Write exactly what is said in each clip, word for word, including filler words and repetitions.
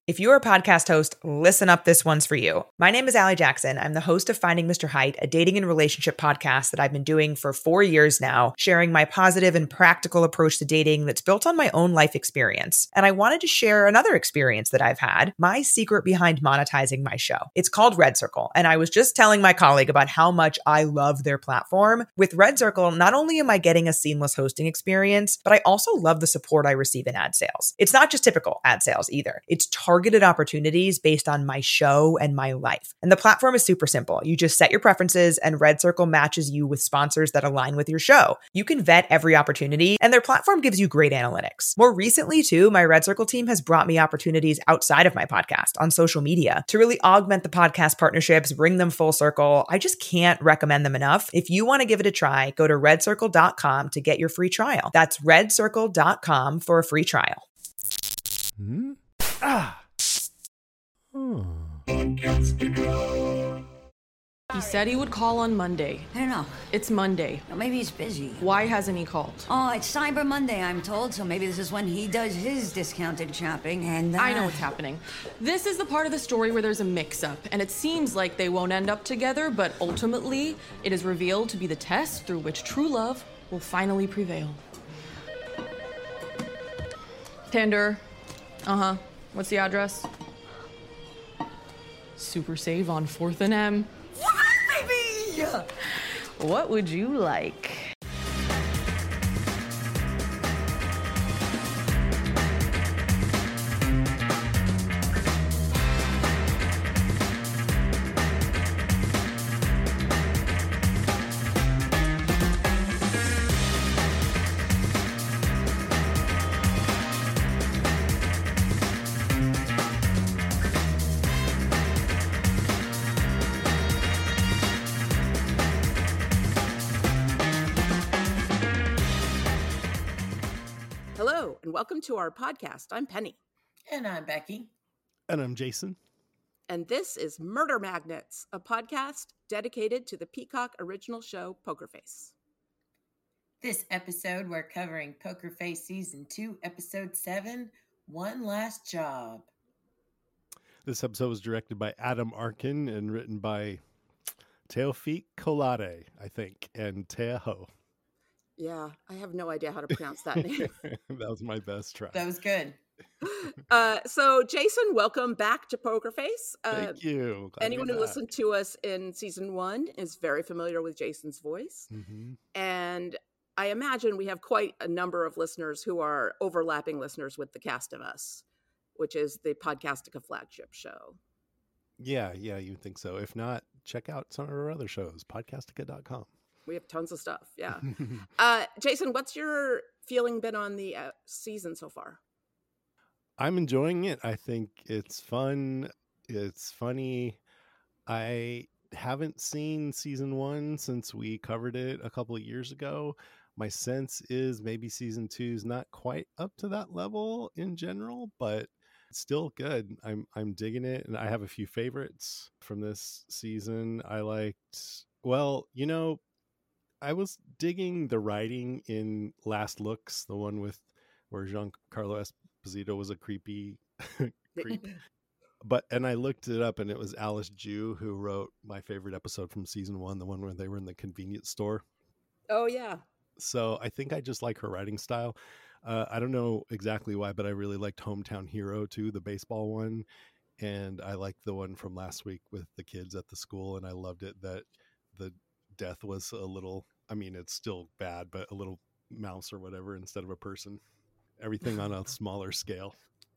If you're a podcast host, listen up, this one's for you. My name is Allie Jackson. I'm the host of Finding Mister Height, a dating and relationship podcast that I've been doing for four years now, sharing my positive and practical approach to dating that's built on my own life experience. And I wanted to share another experience that I've had, my secret behind monetizing my show. It's called Red Circle, and I was just telling my colleague about how much I love their platform. With Red Circle, not only am I getting a seamless hosting experience, but I also love the support I receive in ad sales. It's not just typical ad sales either. It's targeted targeted opportunities based on my show and my life. And the platform is super simple. You just set your preferences and Red Circle matches you with sponsors that align with your show. You can vet every opportunity and their platform gives you great analytics. More recently too, my Red Circle team has brought me opportunities outside of my podcast on social media to really augment the podcast partnerships, bring them full circle. I just can't recommend them enough. If you want to give it a try, go to red circle dot com to get your free trial. That's red circle dot com for a free trial. Hmm? Ah. He said he would call on Monday. I don't know. It's Monday. Well, maybe he's busy. Why hasn't he called? Oh, it's Cyber Monday, I'm told, so maybe this is when he does his discounted shopping, and... Uh... I know what's happening. This is the part of the story where there's a mix-up, and it seems like they won't end up together, but ultimately, it is revealed to be the test through which true love will finally prevail. Tinder. Uh-huh. What's the address? Super Save on fourth and M. What, baby? What would you like? And welcome to our podcast. I'm Penny. And I'm Becky. And I'm Jason. And this is Murder Magnets, a podcast dedicated to the Peacock original show, Poker Face. This episode, we're covering Poker Face Season two, Episode seven, One Last Job. This episode was directed by Adam Arkin and written by Teofik Kolade, I think, and Tea Ho. Yeah, I have no idea how to pronounce that name. That was my best try. That was good. Uh, so, Jason, welcome back to Poker Face. Uh, Thank you. Glad anyone to be who back. listened to us in season one is very familiar with Jason's voice. Mm-hmm. And I imagine we have quite a number of listeners who are overlapping listeners with The Cast of Us, which is the Podcastica flagship show. Yeah, yeah, you'd think so. If not, check out some of our other shows, podcastica dot com. We have tons of stuff. Yeah. uh, Jason, what's your feeling been on the uh, season so far? I'm enjoying it. I think it's fun. It's funny. I haven't seen season one since we covered it a couple of years ago. My sense is maybe season two is not quite up to that level in general, but it's still good. I'm I'm digging it, and I have a few favorites from this season. I liked, well, you know, I was digging the writing in Last Looks, the one with where Giancarlo Esposito was a creepy creep. But and I looked it up, and it was Alice Jew who wrote my favorite episode from season one, the one where they were in the convenience store. Oh yeah. So I think I just like her writing style. Uh, I don't know exactly why, but I really liked Hometown Hero too, the baseball one, and I liked the one from last week with the kids at the school, and I loved it that the death was a little, I mean, it's still bad, but a little mouse or whatever instead of a person. Everything on a smaller scale.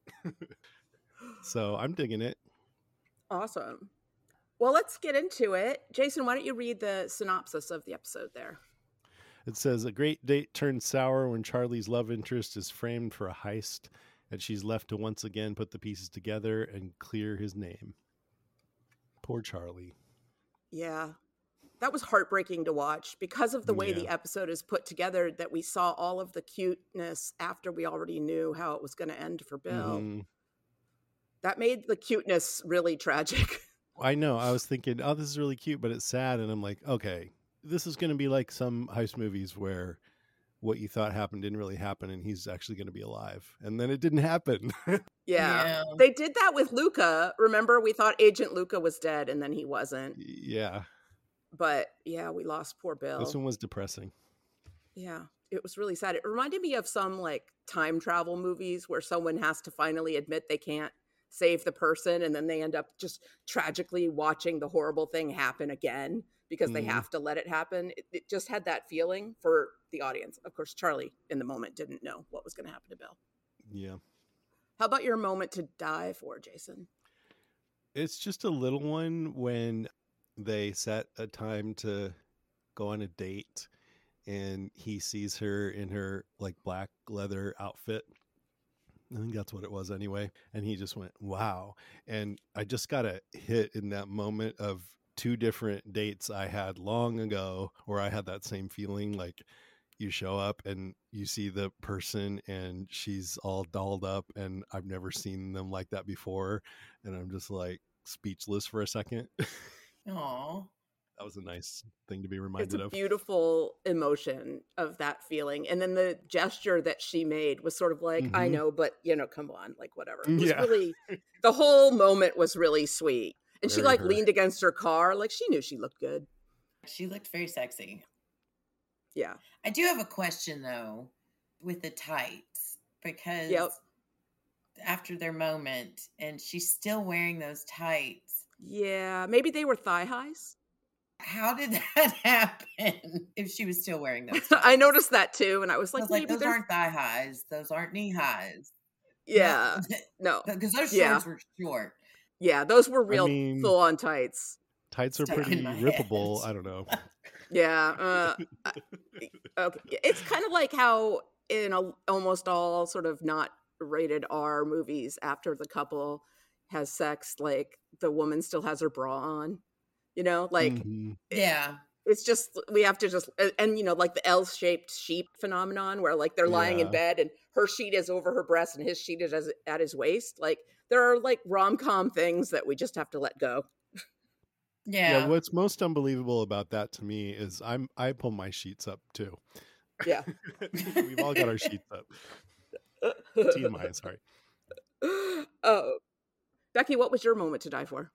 So I'm digging it. Awesome. Well, let's get into it. Jason, why don't you read the synopsis of the episode there? It says, a great date turns sour when Charlie's love interest is framed for a heist, and she's left to once again put the pieces together and clear his name. Poor Charlie. Yeah. That was heartbreaking to watch because of the way Yeah. the episode is put together, that we saw all of the cuteness after we already knew how it was going to end for Bill. Mm, That made the cuteness really tragic. I know. I was thinking, oh, this is really cute, but it's sad. And I'm like, okay, this is going to be like some heist movies where what you thought happened didn't really happen and he's actually going to be alive. And then it didn't happen. Yeah. Yeah. They did that with Luca. Remember, we thought Agent Luca was dead and then he wasn't. Yeah. But yeah, we lost poor Bill. This one was depressing. Yeah. It was really sad. It reminded me of some like time travel movies where someone has to finally admit they can't save the person and then they end up just tragically watching the horrible thing happen again because they Mhm. have to let it happen. It, it just had that feeling for the audience. Of course, Charlie in the moment didn't know what was going to happen to Bill. Yeah. How about your moment to die for, Jason? It's just a little one when they set a time to go on a date and he sees her in her like black leather outfit. I think that's what it was anyway. And he just went, wow. And I just got a hit in that moment of two different dates I had long ago where I had that same feeling. Like you show up and you see the person and she's all dolled up and I've never seen them like that before. And I'm just like speechless for a second. Aw. That was a nice thing to be It's reminded a of. beautiful emotion of that feeling. And then the gesture that she made was sort of like, I Mhm. know, but you know, come on, like whatever. It was Yeah. really, the whole moment was really sweet. And she Very like her. leaned against her car. Like she knew she looked good. She looked very sexy. Yeah. I do have a question though with the tights because Yep. after their moment and she's still wearing those tights. Yeah. Maybe they were thigh highs. How did that happen if she was still wearing those tights? I noticed that too. And I was I like, was like, maybe those they're, aren't thigh highs. Those aren't knee highs. yeah, no. Because those Yeah. shorts were short. Yeah. Those were real mean- full on tights. Tights are Stuck in pretty my rippable. head. I don't know. Yeah. Uh, okay. It's kind of like how in a, almost all sort of not rated R movies, after the couple has sex, like the woman still has her bra on, you know, like Mhm. Yeah. it's just, we have to just, and, and, you know, like the L-shaped sheep phenomenon where like they're lying in Yeah. bed and her sheet is over her breast and his sheet is as, at his waist. Like there are like rom-com things that we just have to let go. Yeah. Yeah, what's most unbelievable about that to me is I'm I pull my sheets up too. Yeah. We've all got our sheets up. T M I, sorry. Oh, Becky, what was your moment to die for?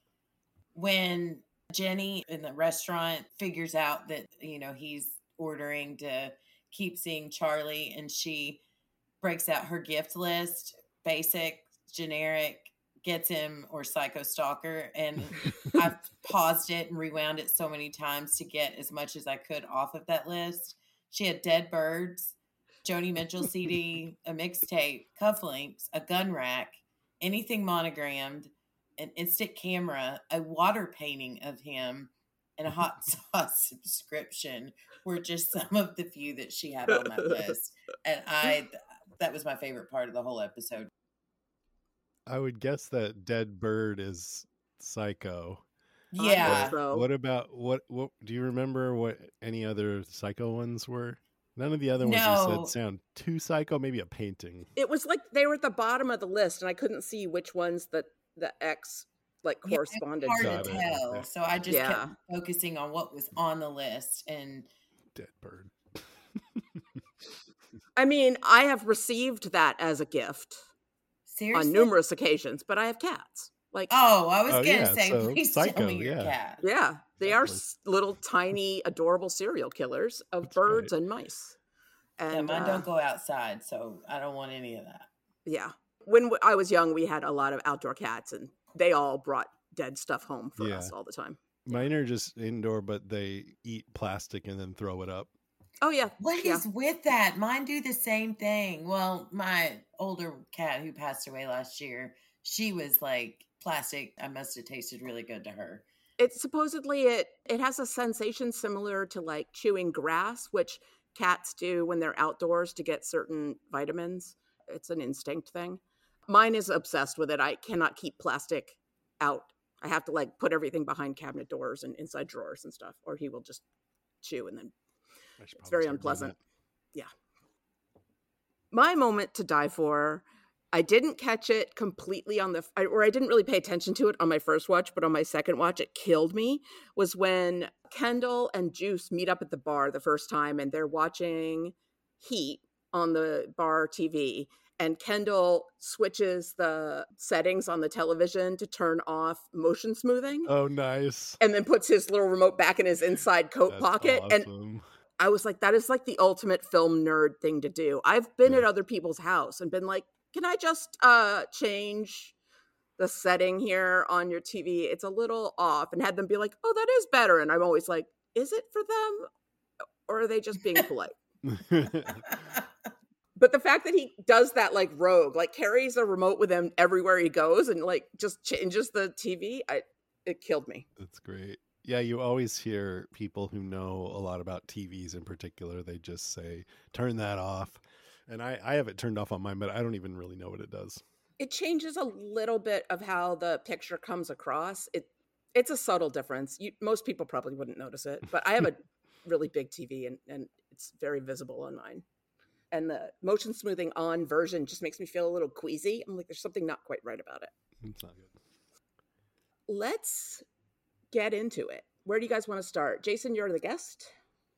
When Jenny in the restaurant figures out that, you know, he's ordering to keep seeing Charlie and she breaks out her gift list, basic, generic, gets him or psycho stalker. And I've paused it and rewound it so many times to get as much as I could off of that list. She had dead birds, Joni Mitchell C D, a mixtape, cufflinks, a gun rack, anything monogrammed, an instant camera, a water painting of him, and a hot sauce subscription were just some of the few that she had on that list. And I, that was my favorite part of the whole episode. I would guess that dead bird is Psycho. I Yeah. hope so. What about what what do you remember what any other Psycho ones were? None of the other ones you No. said sound too psycho, maybe a painting. It was like they were at the bottom of the list and I couldn't see which ones that the X like Yeah, corresponded hard to. Got to it, tell. okay. So I just Yeah. kept focusing on what was on the list. And Dead bird. I mean, I have received that as a gift seriously, on numerous occasions, but I have cats. Like, Oh, I was Oh, gonna yeah, say, so please Psycho, tell me your yeah. cat. yeah, they are Exactly. s- little tiny, adorable serial killers of That's birds right. and mice. Yeah, And mine uh, don't go outside, so I don't want any of that. yeah, when w- I was young, we had a lot of outdoor cats, and they all brought dead stuff home for Yeah. us all the time. Mine are just indoor, but they eat plastic and then throw it up. Oh yeah, What yeah. is with that? Mine do the same thing. Well, my older cat who passed away last year, she was like plastic. I must have tasted really good to her. It supposedly it it has a sensation similar to like chewing grass, which cats do when they're outdoors to get certain vitamins. It's an instinct thing. Mine is obsessed with it. I cannot keep plastic out. I have to like put everything behind cabinet doors and inside drawers and stuff, or he will just chew and then I should it's probably very start doing unpleasant. that. My moment to die for, I didn't catch it completely on the, I- or I didn't really pay attention to it on my first watch, but on my second watch, it killed me, was when Kendall and Juice meet up at the bar the first time and they're watching Heat on the bar T V, and Kendall switches the settings on the television to turn off motion smoothing. Oh, nice. And then puts his little remote back in his inside coat That's pocket. awesome. And I was like, that is like the ultimate film nerd thing to do. I've been Yeah. at other people's house and been like, can I just uh, change the setting here on your T V? It's a little off, and had them be like, oh, that is better. And I'm always like, is it for them? Or are they just being polite? But the fact that he does that like rogue, like carries a remote with him everywhere he goes and like just changes the T V, I, it killed me. That's great. Yeah, you always hear people who know a lot about T Vs in particular, they just say, turn that off. And I, I have it turned off on mine, but I don't even really know what it does. It changes a little bit of how the picture comes across. It It's a subtle difference. You, most people probably wouldn't notice it, but I have a really big T V and, and it's very visible on mine. And the motion smoothing on version just makes me feel a little queasy. I'm like, there's something not quite right about it. It's not good. Let's get into it. Where do you guys want to start? Jason, you're the guest.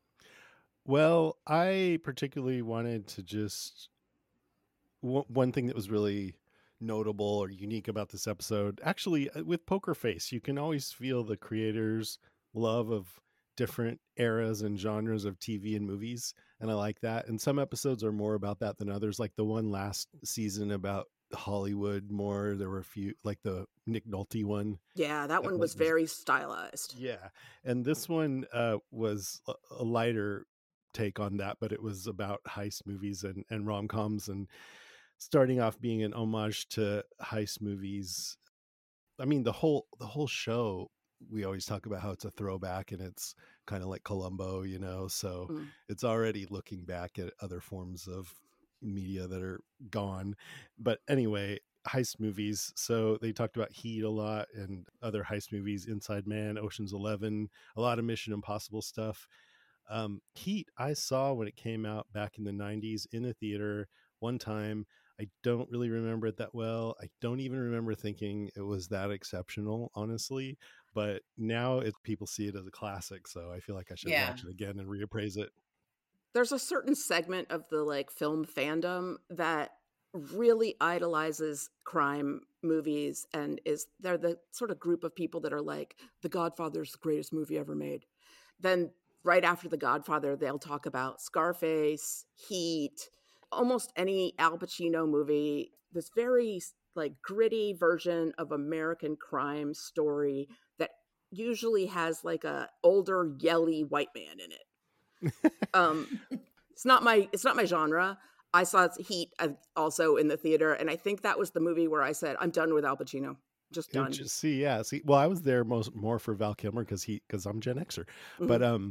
Well, I particularly wanted to just w- one thing that was really notable or unique about this episode, actually with Poker Face, you can always feel the creators' love of different eras and genres of T V and movies. And I like that. And some episodes are more about that than others. Like the one last season about Hollywood more, there were a few, like the Nick Nolte one. Yeah, that, that one was, was very stylized. Yeah. And this one uh, was a, a lighter take on that, but it was about heist movies and, and rom-coms, and starting off being an homage to heist movies. I mean, the whole the whole show, we always talk about how it's a throwback and it's kind of like Columbo, you know, so mm. it's already looking back at other forms of media that are gone. But anyway, heist movies. So they talked about Heat a lot and other heist movies, Inside Man, Ocean's Eleven, a lot of Mission Impossible stuff. Um, Heat, I saw when it came out back in the nineties in a theater one time. I don't really remember it that well. I don't even remember thinking it was that exceptional, honestly. But now it, people see it as a classic, so I feel like I should yeah. watch it again and reappraise it. There's a certain segment of the like film fandom that really idolizes crime movies, and is they're the sort of group of people that are like, The Godfather's the greatest movie ever made. Then right after The Godfather, they'll talk about Scarface, Heat, almost any Al Pacino movie, this very like gritty version of American crime story that usually has like a older yelly white man in it. um, it's not my it's not my genre. I saw Heat also in the theater, and I think that was the movie where I said, I'm done with Al Pacino. Just done. Just, see, yeah, see. Well, I was there most more for Val Kilmer because he because I'm Gen Xer, mm-hmm. but um,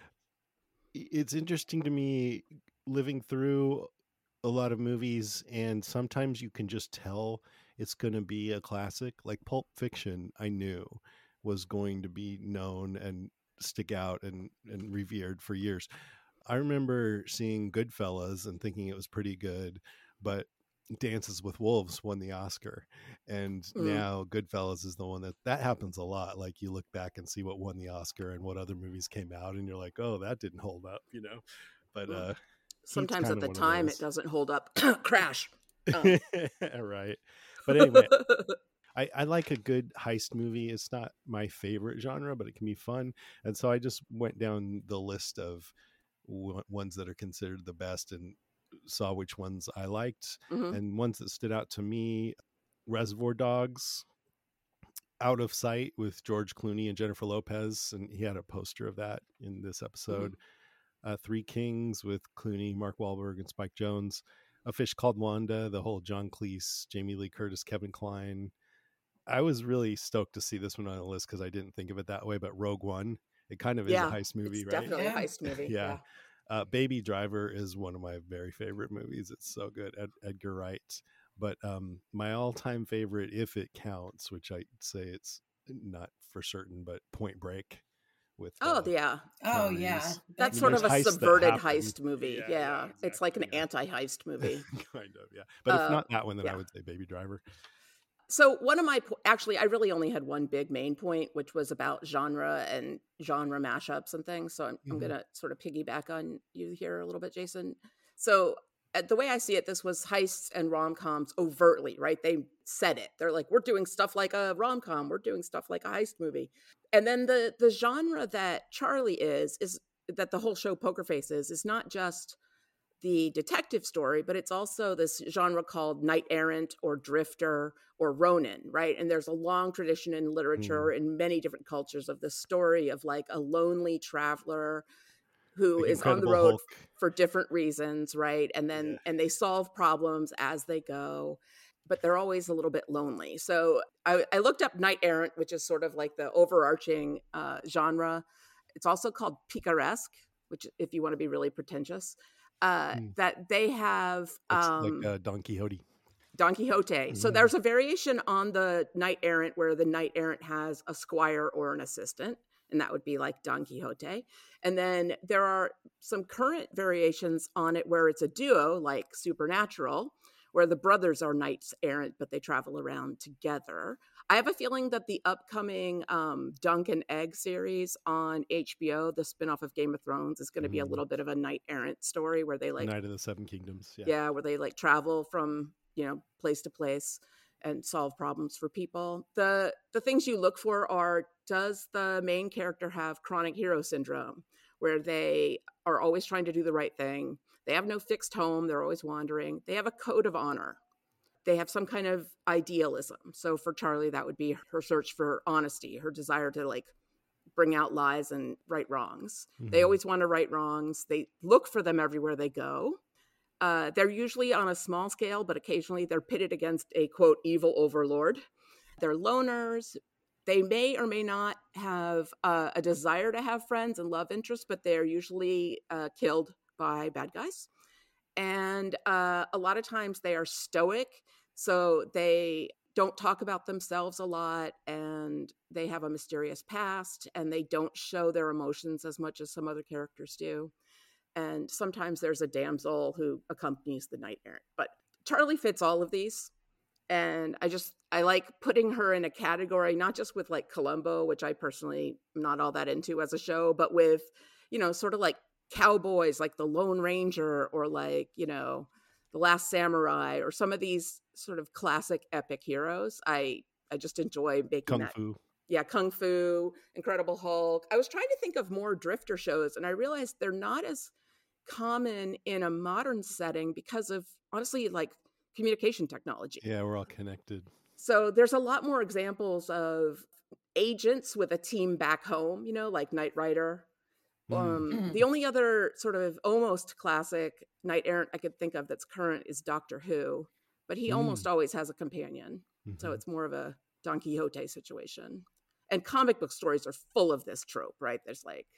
it's interesting to me living through a lot of movies, and sometimes you can just tell it's going to be a classic. Like Pulp Fiction, I knew was going to be known and stick out and, and revered for years. I remember seeing Goodfellas and thinking it was pretty good, but Dances with Wolves won the Oscar, and mm. now Goodfellas is the one that that happens a lot. Like you look back and see what won the Oscar and what other movies came out, and you're like, oh, that didn't hold up, you know. But mm. uh sometimes at the time it doesn't hold up. Crash. Oh. Right. But anyway, I, I like a good heist movie. It's not my favorite genre, but it can be fun. And so I just went down the list of w- ones that are considered the best and saw which ones I liked. Mm-hmm. And ones that stood out to me, Reservoir Dogs, Out of Sight with George Clooney and Jennifer Lopez. And he had a poster of that in this episode. Mm-hmm. Uh, Three Kings with Clooney, Mark Wahlberg, and Spike Jonze. A Fish Called Wanda, the whole John Cleese, Jamie Lee Curtis, Kevin Kline. I was really stoked to see this one on the list because I didn't think of it that way, but Rogue One, it kind of yeah, is a heist movie, it's right? Definitely yeah. a heist movie. yeah. yeah. Uh, Baby Driver is one of my very favorite movies. It's so good. Ed- Edgar Wright. But um, my all-time favorite, if it counts, which I'd say it's not for certain, but Point Break. With oh uh, yeah oh yeah that's sort of a subverted heist movie. yeah, yeah. yeah exactly. It's like an yeah. anti-heist movie. Kind of, yeah. But uh, if not that one, then yeah. I would say Baby Driver. So one of my actually I really only had one big main point, which was about genre and genre mashups and things, so I'm, mm-hmm. I'm gonna sort of piggyback on you here a little bit, Jason. So uh, the way I see it, this was heists and rom-coms overtly, right? They said it. They're like, we're doing stuff like a rom-com. We're doing stuff like a heist movie. And then the the genre that Charlie is, is that the whole show Poker Face is, is not just the detective story, but it's also this genre called knight errant or drifter or ronin, right? And there's a long tradition in literature Mm. in many different cultures of this story of like a lonely traveler who Like is on the Incredible road Hulk. for different reasons, right? And then Yeah. and they solve problems as they go, but they're always a little bit lonely. So I, I looked up knight errant, which is sort of like the overarching uh, genre. It's also called picaresque, which, if you want to be really pretentious, uh, Mm. that they have It's um, like uh, Don Quixote. Don Quixote. So Mhm. there's a variation on the knight errant where the knight errant has a squire or an assistant, and that would be like Don Quixote. And then there are some current variations on it where it's a duo, like Supernatural, where the brothers are knights errant, but they travel around together. I have a feeling that the upcoming um, Dunk and Egg series on H B O, the spinoff of Game of Thrones, is going to be a Mhm. little bit of a knight errant story where they like Night of the Seven Kingdoms. Yeah. yeah, where they like travel from, you know, place to place and solve problems for people. The the things you look for are, does the main character have chronic hero syndrome, where they are always trying to do the right thing? They have no fixed home, they're always wandering. They have a code of honor. They have some kind of idealism. So for Charlie, that would be her search for honesty, her desire to like bring out lies and right wrongs. They Mhm. always want to right wrongs. They look for them everywhere they go. Uh, they're usually on a small scale, but occasionally they're pitted against a quote evil overlord. They're loners. They may or may not have uh, a desire to have friends and love interests, but they're usually uh, killed by bad guys. And uh, a lot of times they are stoic, so they don't talk about themselves a lot, and they have a mysterious past, and they don't show their emotions as much as some other characters do. And sometimes there's a damsel who accompanies the knight errant. But Charlie fits all of these. And I just, I like putting her in a category, not just with like Columbo, which I personally am not all that into as a show, but with, you know, sort of like cowboys, like the Lone Ranger, or like, you know, the Last Samurai, or some of these sort of classic epic heroes. I, I just enjoy making Kung that. Fu. Yeah, Kung Fu, Incredible Hulk. I was trying to think of more drifter shows, and I realized they're not as common in a modern setting because of, honestly, like communication technology. Yeah, we're all connected. So there's a lot more examples of agents with a team back home, you know, like Knight Rider. Mm. Um, Mm. the only other sort of almost classic knight errant I could think of that's current is Doctor Who, but he Mm. almost always has a companion. So Mhm. it's more of a Don Quixote situation. And comic book stories are full of this trope, right? There's like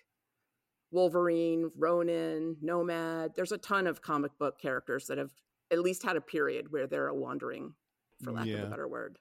Wolverine, Ronin, Nomad. There's a ton of comic book characters that have at least had a period where they're a wandering, for lack of Yeah. a better word.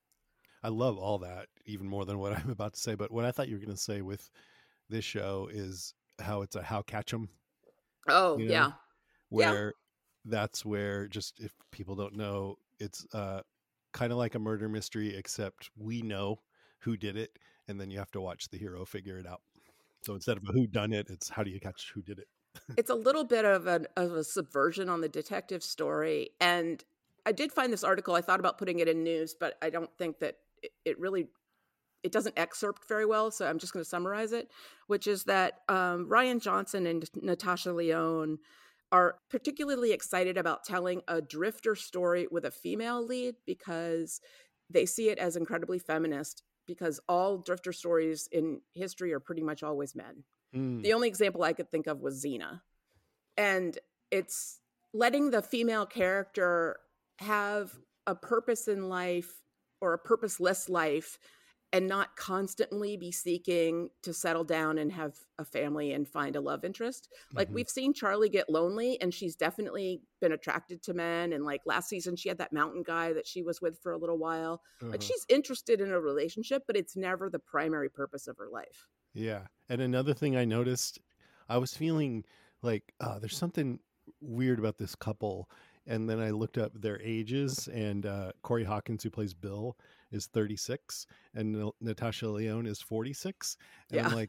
I love all that, even more than what I'm about to say. But what I thought you were going to say with this show is how it's a how catch 'em, Oh, you know, yeah. where that's where, just if people don't know, it's uh, kind of like a murder mystery, except we know who did it, and then you have to watch the hero figure it out. So instead of a who done it, it's how do you catch who did it? It's a little bit of, an, of a subversion on the detective story. And I did find this article. I thought about putting it in news, but I don't think that it, it really, it doesn't excerpt very well. So I'm just going to summarize it, which is that um, Ryan Johnson and Natasha Lyonne are particularly excited about telling a drifter story with a female lead because they see it as incredibly feminist, because all drifter stories in history are pretty much always men. Mm. The only example I could think of was Xena. And it's letting the female character have a purpose in life, or a purposeless life, and not constantly be seeking to settle down and have a family and find a love interest. Like Mhm. we've seen Charlie get lonely, and she's definitely been attracted to men. And like last season, she had that mountain guy that she was with for a little while. Like Uh-huh. she's interested in a relationship, but it's never the primary purpose of her life. Yeah. And another thing I noticed, I was feeling like uh, there's something weird about this couple. And then I looked up their ages, and uh, Corey Hawkins, who plays Bill, is thirty-six, and N- Natasha Lyonne is forty-six. And I'm Yeah. like,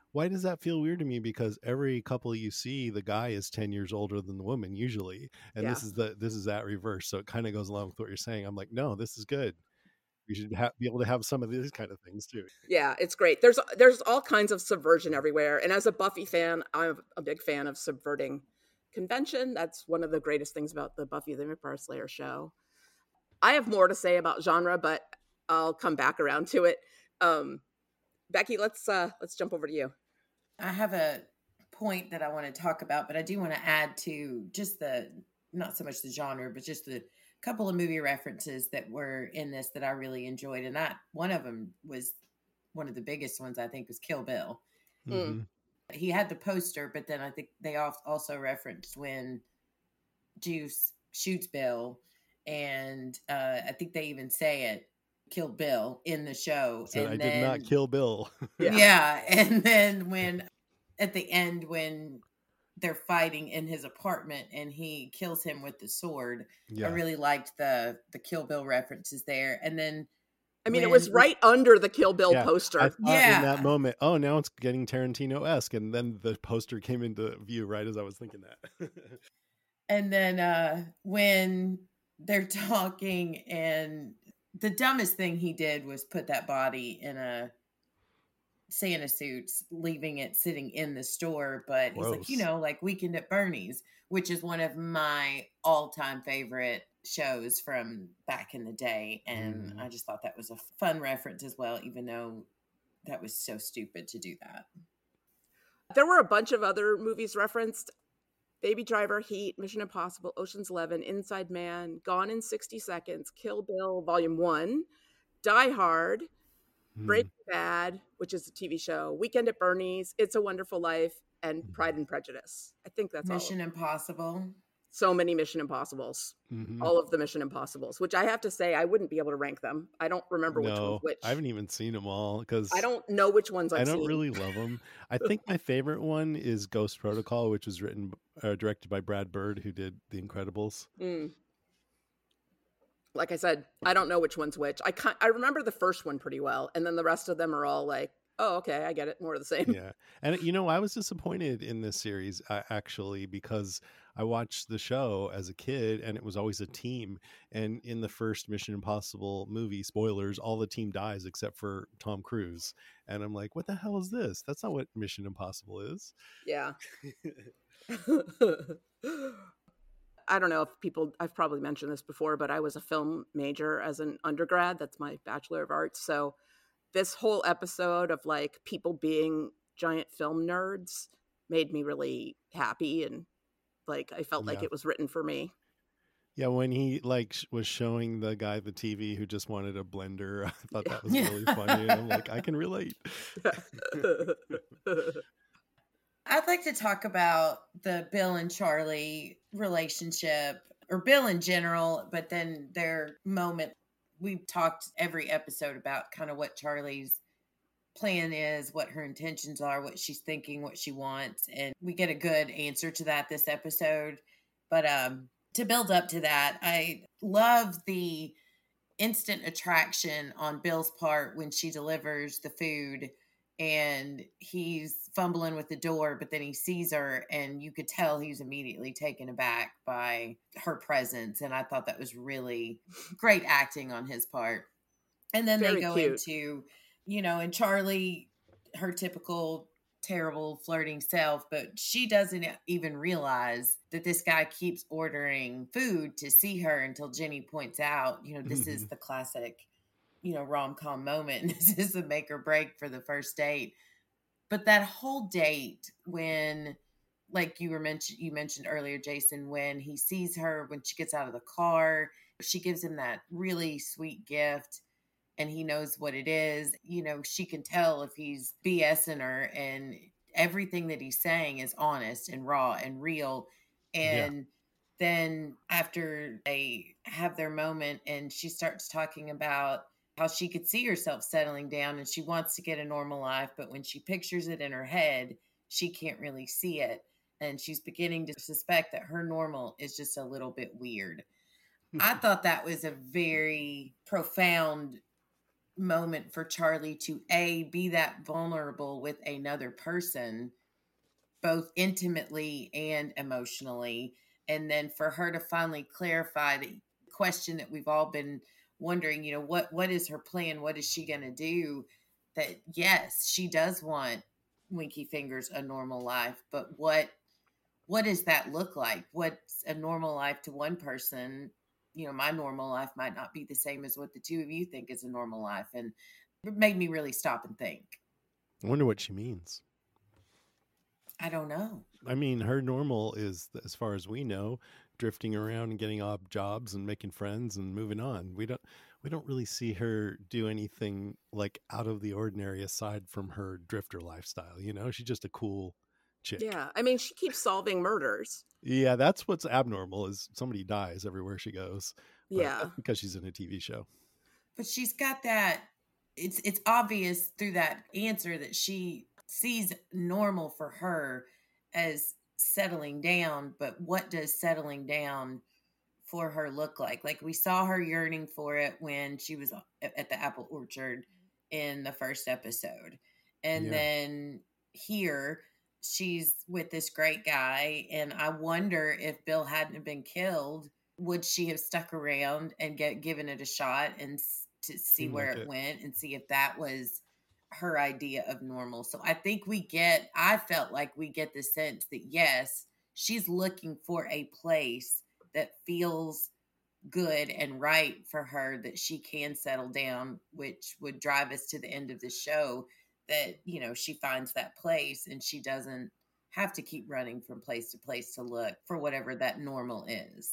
Why does that feel weird to me? Because every couple you see, the guy is ten years older than the woman usually. And Yeah. this is the this is that reverse. So it kind of goes along with what you're saying. I'm like, no, this is good. We should ha- be able to have some of these kind of things too. Yeah, it's great. There's there's all kinds of subversion everywhere. And as a Buffy fan, I'm a big fan of subverting convention. That's one of the greatest things about the Buffy the Vampire Slayer show. I have more to say about genre, but I'll come back around to it. Um, Becky, let's uh, let's jump over to you. I have a point that I want to talk about, but I do want to add to just the, not so much the genre, but just the couple of movie references that were in this that I really enjoyed. And that one of them was one of the biggest ones, I think, was Kill Bill. Mm-hmm. He had the poster, but then I think they also referenced when Juice shoots Bill. And uh, I think they even say it, Kill Bill, in the show. So and I then, did not kill Bill. Yeah. yeah. And then when, at the end, when they're fighting in his apartment and he kills him with the sword, Yeah. I really liked the the Kill Bill references there. And then I mean, when, it was right under the Kill Bill Yeah, poster. I thought Yeah. in that moment, oh, now it's getting Tarantino-esque. And then the poster came into view right as I was thinking that. and then uh, when they're talking, and the dumbest thing he did was put that body in a Santa suit, leaving it sitting in the store. But he's like, Gross. you know, like Weekend at Bernie's, which is one of my all-time favorite shows from back in the day. And Mhm. I just thought that was a fun reference as well, even though that was so stupid to do that. There were a bunch of other movies referenced. Baby Driver, Heat, Mission Impossible, Ocean's Eleven, Inside Man, Gone in sixty seconds, Kill Bill, Volume one, Die Hard, Hmm. Breaking Bad, which is a T V show, Weekend at Bernie's, It's a Wonderful Life, and Pride and Prejudice. I think that's Mission all. Impossible. So many Mission Impossibles. Mhm. All of the Mission Impossibles, which I have to say, I wouldn't be able to rank them. I don't remember which No, one's which. I haven't even seen them all because I don't know which ones I've I don't seen. really love them. I think my favorite one is Ghost Protocol, which was written, uh, directed by Brad Bird, who did The Incredibles. Mm. Like I said, I don't know which one's which. I can't, I remember the first one pretty well, and then the rest of them are all like, oh, okay, I get it. More of the same. Yeah, and you know, I was disappointed in this series uh, actually because I watched the show as a kid, and it was always a team. And in the first Mission Impossible movie, spoilers, all the team dies except for Tom Cruise, and I'm like, what the hell is this? That's not what Mission Impossible is. Yeah. I don't know if people, I've probably mentioned this before, but I was a film major as an undergrad. That's my Bachelor of Arts. So this whole episode of like people being giant film nerds made me really happy. And like, I felt like Yeah. it was written for me. Yeah, when he like sh- was showing the guy the T V who just wanted a blender, I thought that was really funny. And I'm like, I can relate. I'd like to talk about the Bill and Charlie relationship, or Bill in general, but then their moment. We've talked every episode about kind of what Charlie's plan is, what her intentions are, what she's thinking, what she wants. And we get a good answer to that this episode. But um, to build up to that, I love the instant attraction on Bill's part when she delivers the food and he's fumbling with the door, but then he sees her and you could tell he's immediately taken aback by her presence. And I thought that was really great acting on his part. And then Very they go cute. into, you know, and Charlie, her typical terrible flirting self, but she doesn't even realize that this guy keeps ordering food to see her until Jenny points out, you know, this is the classic, you know, rom-com moment. This is a make or break for the first date. But that whole date, when, like you were mentioned, you mentioned earlier, Jason, when he sees her, when she gets out of the car, she gives him that really sweet gift and he knows what it is. You know, she can tell if he's BSing her, and everything that he's saying is honest and raw and real. And yeah. Then after they have their moment and she starts talking about how she could see herself settling down and she wants to get a normal life, but when she pictures it in her head, she can't really see it. And she's beginning to suspect that her normal is just a little bit weird. I thought that was a very profound moment for Charlie to A, be that vulnerable with another person, both intimately and emotionally. And then for her to finally clarify the question that we've all been wondering, you know, what, what is her plan? What is she going to do? That yes, she does want Winky Fingers a normal life, but what, what does that look like? What's a normal life to one person? You know, my normal life might not be the same as what the two of you think is a normal life. And it made me really stop and think. I wonder what she means. I don't know. I mean, her normal is, as far as we know, drifting around and getting odd jobs and making friends and moving on. We don't we don't really see her do anything like out of the ordinary aside from her drifter lifestyle. You know, she's just a cool chick. Yeah. I mean, she keeps solving murders. Yeah, that's what's abnormal is somebody dies everywhere she goes. But Yeah. that's because she's in a T V show. But she's got that, it's it's obvious through that answer that she sees normal for her as settling down, but what does settling down for her look like? Like we saw her yearning for it when she was at the apple orchard in the first episode. And Yeah. then here she's with this great guy. And I wonder if Bill hadn't have been killed, would she have stuck around and get given it a shot and s- to see Seemed where like it it. went and see if that was her idea of normal. So I think we get, I felt like we get the sense that yes, she's looking for a place that feels good and right for her, that she can settle down, which would drive us to the end of the show, that, you know, she finds that place and she doesn't have to keep running from place to place to look for whatever that normal is.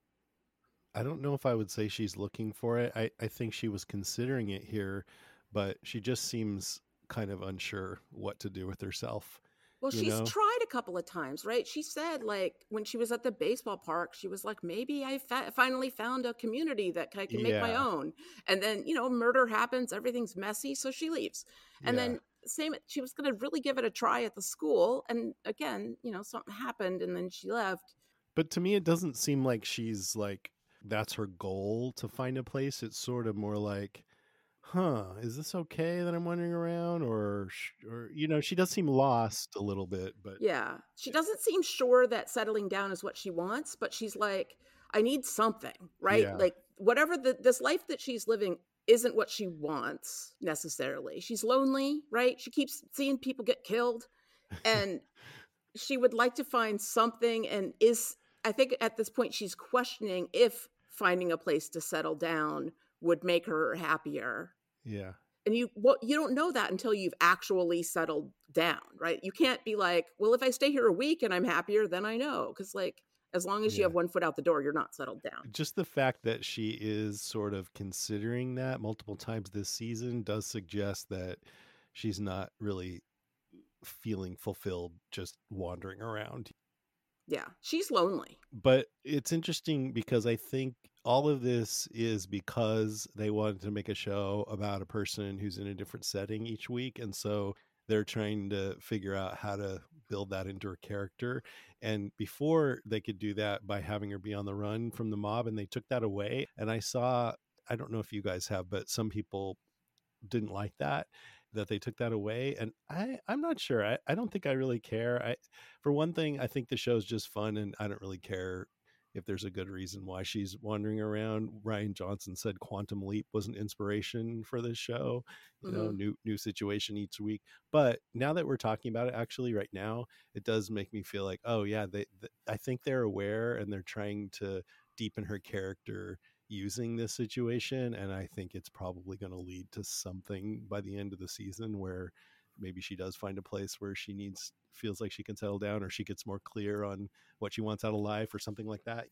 I don't know if I would say she's looking for it. I, I think she was considering it here, but she just seems kind of unsure what to do with herself. Well, You she's know? tried a couple of times, right? She said, like, when she was at the baseball park, she was like, maybe I fa- finally found a community that I can make my Yeah. own. And then, you know, murder happens, everything's messy, so she leaves. And Yeah. then, same, she was going to really give it a try at the school. And again, you know, something happened and then she left. But to me, it doesn't seem like she's like, that's her goal to find a place. It's sort of more like, huh, is this okay that I'm wandering around? Or, sh- or you know, she does seem lost a little bit, but Yeah. She doesn't seem sure that settling down is what she wants, but she's like, I need something, right? Yeah. Like whatever the this life that she's living isn't what she wants necessarily. She's lonely, right? She keeps seeing people get killed and she would like to find something, and is I think at this point she's questioning if finding a place to settle down would make her happier. yeah. And you well, you don't know that until you've actually settled down, right? You can't be like, well, if I stay here a week and I'm happier, then I know. Because like, as long as you Yeah. have one foot out the door, you're not settled down. Just the fact that she is sort of considering that multiple times this season does suggest that she's not really feeling fulfilled just wandering around. Yeah, she's lonely. But it's interesting because I think all of this is because they wanted to make a show about a person who's in a different setting each week. And so they're trying to figure out how to build that into her character. And before they could do that by having her be on the run from the mob, and they took that away. And I saw, I don't know if you guys have, but some people didn't like that, that they took that away. And I, I'm not sure. I, I don't think I really care. I, for one thing, I think the show's just fun and I don't really care if there's a good reason why she's wandering around. Ryan Johnson said Quantum Leap was an inspiration for this show, you know, Mhm. new, new situation each week. But now that we're talking about it, actually right now, it does make me feel like, oh yeah, they, th- I think they're aware and they're trying to deepen her character using this situation, and I think it's probably going to lead to something by the end of the season where maybe she does find a place where she needs feels like she can settle down, or she gets more clear on what she wants out of life or something like that.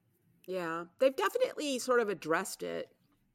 Yeah, they've definitely sort of addressed it.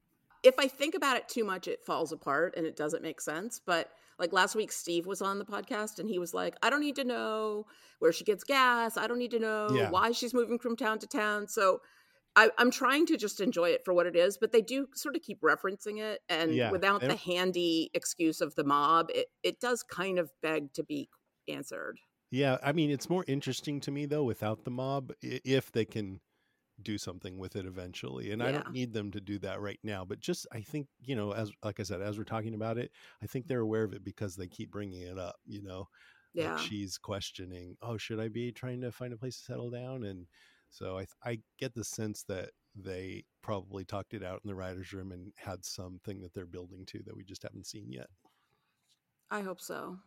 If I think about it too much, it falls apart and it doesn't make sense. But like last week, Steve was on the podcast and he was like, I don't need to know where she gets gas. I don't need to know Yeah. why she's moving from town to town. So I, I'm trying to just enjoy it for what it is, but they do sort of keep referencing it. And Yeah, without they the don't- handy excuse of the mob, it, it does kind of beg to be answered. Yeah, I mean, it's more interesting to me though without the mob, i- if they can do something with it eventually. And Yeah. I don't need them to do that right now, but just, I think, you know, as, like I said, as we're talking about it, I think they're aware of it because they keep bringing it up, you know, Yeah. like she's questioning, oh, should I be trying to find a place to settle down? And so I, I get the sense that they probably talked it out in the writer's room and had something that they're building to that we just haven't seen yet. I hope so.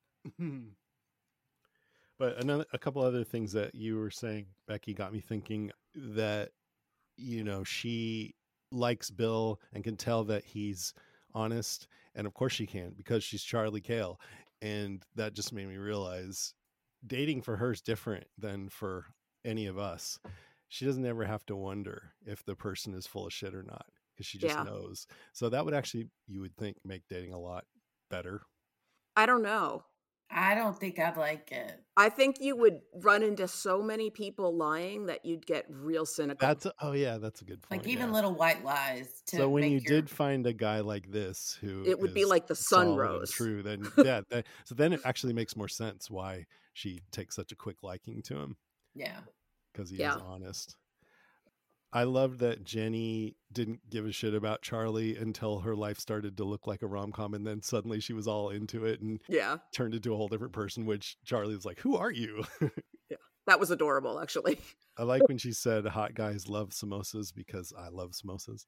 But another, a couple other things that you were saying, Becky, got me thinking that, you know, she likes Bill and can tell that he's honest. And of course she can, because she's Charlie Cale. And that just made me realize dating for her is different than for any of us. She doesn't ever have to wonder if the person is full of shit or not, because she just Yeah. knows. So that would actually, you would think, make dating a lot better. I don't know. I don't think I'd like it. I think you would run into so many people lying that you'd get real cynical. That's a, oh yeah, that's a good point. Like even yeah. little white lies. To So when make you your... did find a guy like this who It would be is like the sun solid and rose. true, then yeah, that, so then it actually makes more sense why she takes such a quick liking to him, Yeah. because he Yeah. is honest. I loved that Jenny didn't give a shit about Charlie until her life started to look like a rom-com, and then suddenly she was all into it and Yeah. turned into a whole different person, which Charlie was like, who are you? That was adorable, actually. I like when she said hot guys love samosas because I love samosas.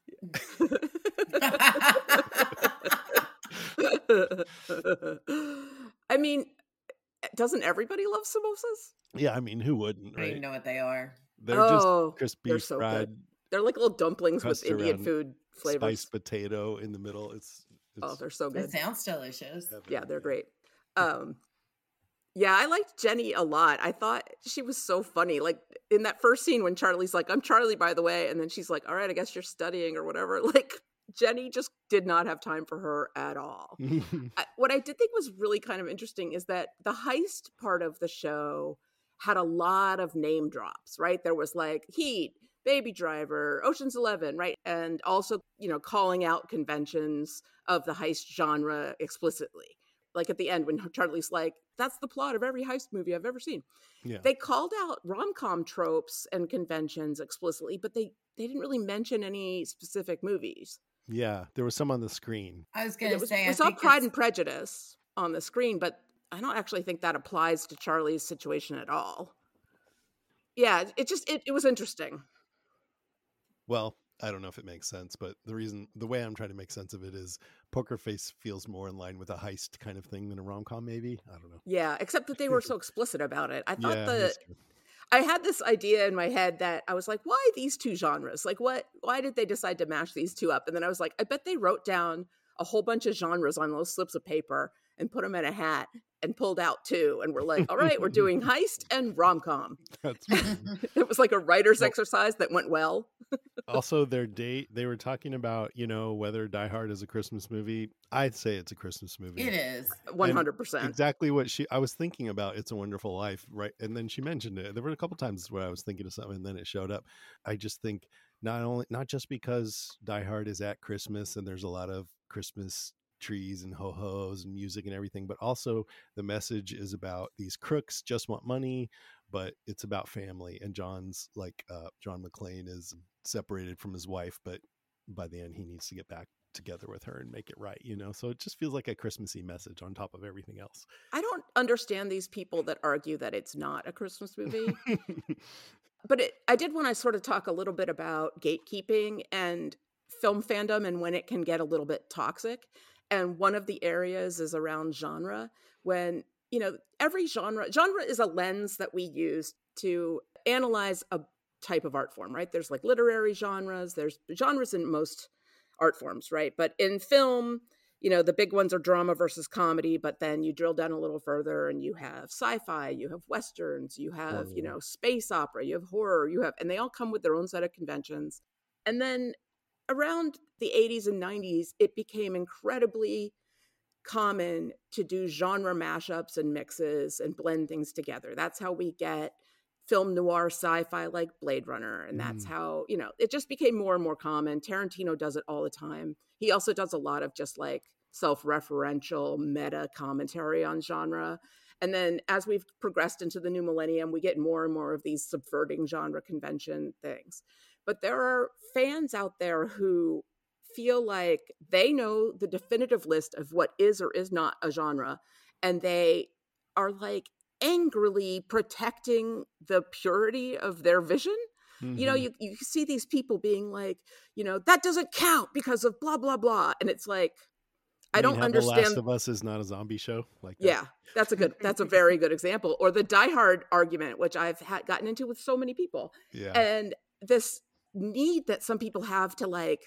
I mean, doesn't everybody love samosas? Yeah, I mean, who wouldn't, I don't even right? know what they are. They're Oh, just crispy they're so fried good. They're like little dumplings with crust Indian around food flavors. spiced potato in the middle. It's, it's Oh, they're so It good. sounds delicious. heaven, Yeah, they're great. Um, yeah, I liked Jenny a lot. I thought she was so funny. Like in that first scene when Charlie's like, I'm Charlie, by the way. And then she's like, all right, I guess you're studying or whatever. Like Jenny just did not have time for her at all. I, what I did think was really kind of interesting is that the heist part of the show had a lot of name drops, right? There was like Heat, Baby Driver, Ocean's Eleven, right? And also, you know, calling out conventions of the heist genre explicitly. Like at the end when Charlie's like, that's the plot of every heist movie I've ever seen. Yeah. They called out rom-com tropes and conventions explicitly, but they, they didn't really mention any specific movies. Yeah, there was some on the screen. I was going It to was, say, we I saw think Pride it's- and Prejudice on the screen, but I don't actually think that applies to Charlie's situation at all. Yeah, it just, it, it was interesting. Well, I don't know if it makes sense, but the reason, the way I'm trying to make sense of it is Poker Face feels more in line with a heist kind of thing than a rom-com, maybe. I don't know. Yeah, except that they were so explicit about it. I thought Yeah, the that's true. I had this idea in my head that I was like, why these two genres? Like what why did they decide to mash these two up? And then I was like, I bet they wrote down a whole bunch of genres on those slips of paper and put them in a hat and pulled out two and we're like, all right, we're doing heist and rom-com. That's funny. It was like a writer's Well- exercise that went well. Also, their date, they were talking about, you know, whether Die Hard is a Christmas movie. I'd say it's a Christmas movie. it is. one hundred percent. Exactly what she, I was thinking about It's a Wonderful Life, right? And then she mentioned it. There were a couple times where I was thinking of something and then it showed up. I just think not only, not just because Die Hard is at Christmas and there's a lot of Christmas trees and ho-hos and music and everything, but also the message is about these crooks just want money, but it's about family. And John's like, uh, John McClane is separated from his wife, but by the end he needs to get back together with her and make it right, you know? So it just feels like a Christmassy message on top of everything else. I don't understand these people that argue that it's not a Christmas movie. But it, I did want to sort of talk a little bit about gatekeeping and film fandom and when it can get a little bit toxic. And one of the areas is around genre. When, you know, every genre, genre is a lens that we use to analyze a type of art form, right? There's like literary genres, there's genres in most art forms, right? But in film, you know, the big ones are drama versus comedy, but then you drill down a little further and you have sci-fi, you have Westerns, you have, you know, space opera, you have horror, you have, and they all come with their own set of conventions. And then around the eighties and nineties, it became incredibly common to do genre mashups and mixes and blend things together. That's how we get film noir sci-fi like Blade Runner. And that's Mm. how, you know, it just became more and more common. Tarantino does it all the time. He also does a lot of just like self-referential meta commentary on genre. And then as we've progressed into the new millennium, we get more and more of these subverting genre convention things. But there are fans out there who feel like they know the definitive list of what is or is not a genre, and they are like angrily protecting the purity of their vision. Mm-hmm. You know, you, you see these people being like, you know, that doesn't count because of blah, blah, blah. And it's like, I, I mean, don't understand. The Last of Us is not a zombie show like that. Yeah, that's a good, that's a very good example. Or the Die Hard argument, which I've had gotten into with so many people. Yeah. And this need that some people have to like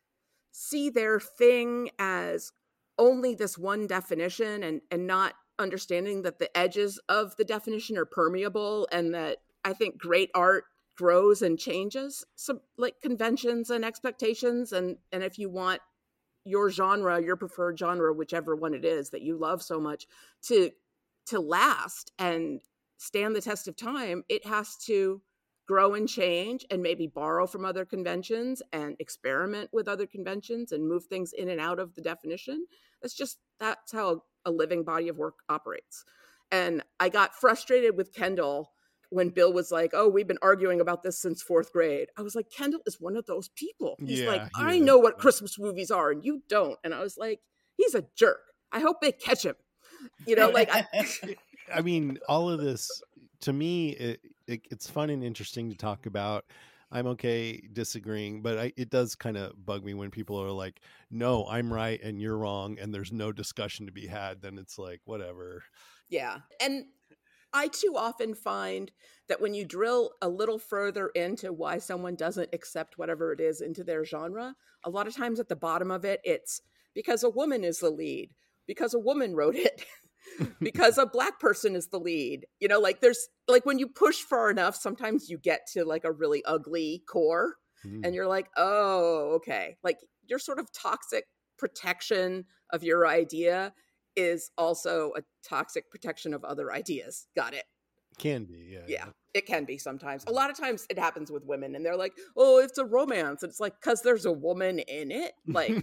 see their thing as only this one definition, and, and not understanding that the edges of the definition are permeable, and that I think great art grows and changes some like conventions and expectations. And, and if you want your genre, your preferred genre, whichever one it is that you love so much, to, to last and stand the test of time, it has to grow and change, and maybe borrow from other conventions and experiment with other conventions and move things in and out of the definition. That's just, that's how a living body of work operates. And I got frustrated with Kendall when Bill was like, oh, we've been arguing about this since fourth grade. I was like, Kendall is one of those people. He's yeah, like, he I is. know what Christmas movies are and you don't. And I was like, he's a jerk. I hope they catch him. You know, like, I, I mean, all of this, to me, it, it, it's fun and interesting to talk about. I'm okay disagreeing, but I, it does kind of bug me when people are like, no, I'm right and you're wrong, and there's no discussion to be had. Then it's like, whatever. Yeah. And I too often find that when you drill a little further into why someone doesn't accept whatever it is into their genre, a lot of times at the bottom of it, it's because a woman is the lead, because a woman wrote it, because a Black person is the lead. You know, like there's like when you push far enough, sometimes you get to like a really ugly core mm. and you're like, oh, okay. Like your sort of toxic protection of your idea is also a toxic protection of other ideas. Got it. Can be, yeah. Yeah, it can be sometimes. A lot of times it happens with women and they're like, oh, it's a romance. It's like, because there's a woman in it. Like,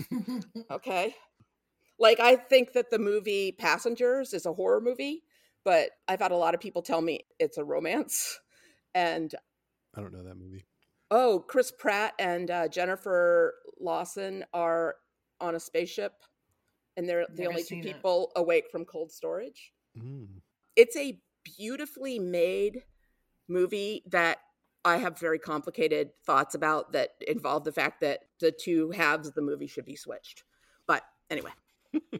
okay. Like, I think that the movie Passengers is a horror movie, but I've had a lot of people tell me it's a romance. And I don't know that movie. Oh, Chris Pratt and uh, Jennifer Lawson are on a spaceship. And they're the only two people it. awake from cold storage. Mm. It's a beautifully made movie that I have very complicated thoughts about that involve the fact that the two halves of the movie should be switched. But anyway, we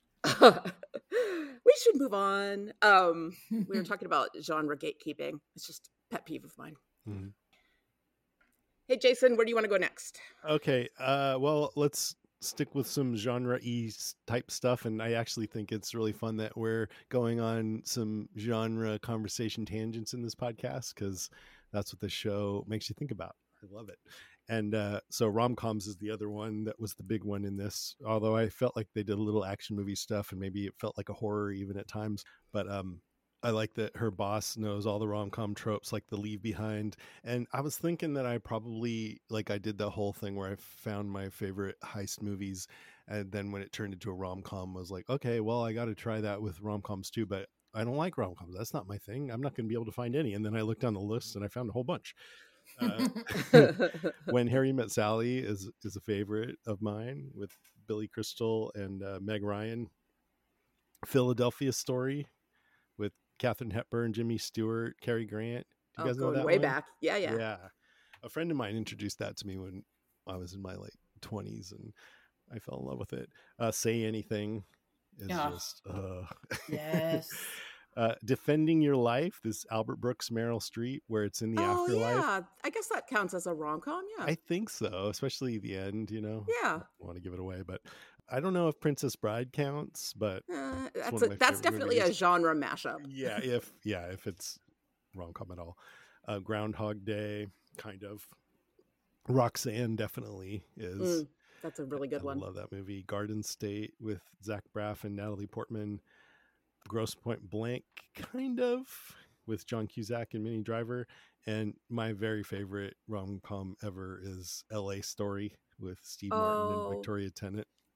should move on. Um, we were talking about genre gatekeeping. It's just a pet peeve of mine. Mm. Hey, Jason, where do you want to go next? Okay. Uh, well, let's stick with some genre-y type stuff, and I actually think it's really fun that we're going on some genre conversation tangents in this podcast, because that's what the show makes you think about. I love it. And uh, so rom-coms is the other one that was the big one in this, although I felt like they did a little action movie stuff, and maybe it felt like a horror even at times. But um, I like that her boss knows all the rom-com tropes, like the Leave Behind. And I was thinking that I probably, like I did the whole thing where I found my favorite heist movies. And then when it turned into a rom-com, I was like, okay, well, I got to try that with rom-coms too. But I don't like rom-coms. That's not my thing. I'm not going to be able to find any. And then I looked down the list and I found a whole bunch. Uh, When Harry Met Sally is, is a favorite of mine, with Billy Crystal and uh, Meg Ryan. Philadelphia Story with Katharine Hepburn, Jimmy Stewart, Cary Grant. Do you oh, guys know going that way one? back. Yeah, yeah. Yeah. A friend of mine introduced that to me when I was in my late twenties, and I fell in love with it. Uh, Say Anything is oh. just... Uh... Yes. uh, Defending Your Life, this Albert Brooks, Meryl Streep, where it's in the oh, afterlife. Yeah, I guess that counts as a rom-com, yeah. I think so, especially the end, you know. Yeah. I don't want to give it away, but... I don't know if Princess Bride counts, but uh, that's a, that's definitely movies. a genre mashup. Yeah, if yeah, if it's rom-com at all. Uh, Groundhog Day, kind of. Roxanne definitely is. Mm, that's a really good I one. I love that movie. Garden State with Zach Braff and Natalie Portman. Grosse Point Blank, kind of, with John Cusack and Minnie Driver. And my very favorite rom-com ever is L A Story with Steve oh. Martin and Victoria Tennant.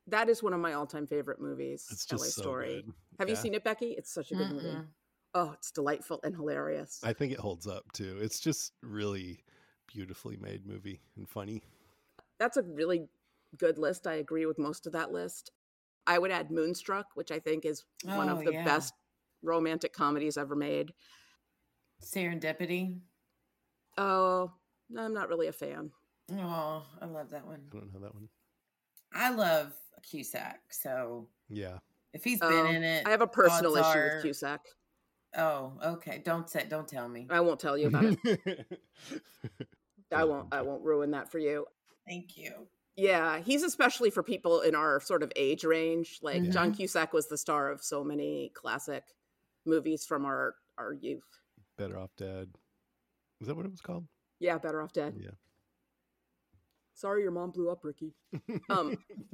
That is one of my all-time favorite movies. It's L A just so Story. good. Have you Yeah. seen it, Becky? It's such a good movie. Mm-mm. Oh, it's delightful and hilarious. I think it holds up too. It's just really beautifully made movie and funny. That's a really good list. I agree with most of that list. I would add Moonstruck, which I think is one Oh, of the yeah. best romantic comedies ever made. Serendipity. Oh, I'm not really a fan. Oh, I love that one. I don't know that one. I love Cusack, so Yeah. if he's Oh, been in it, I have a personal odds issue are- with Cusack. Oh, okay. Don't say. Don't tell me. I won't tell you about it. I Don't- won't. I won't ruin that for you. Thank you. Yeah, he's especially for people in our sort of age range. Like Mhm. John Cusack was the star of so many classic movies from our our youth. Better Off Dead. Is that what it was called? Yeah, Better Off Dead. Yeah. Sorry, your mom blew up, Ricky. Um,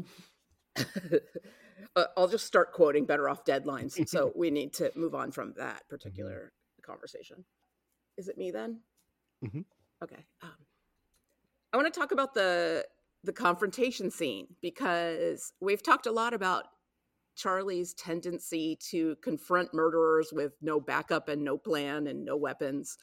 uh, I'll just start quoting Better Off Dead lines. So we need to move on from that particular conversation. Is it me then? Mhm. Okay. Um, I want to talk about the the confrontation scene because we've talked a lot about Charlie's tendency to confront murderers with no backup and no plan and no weapons.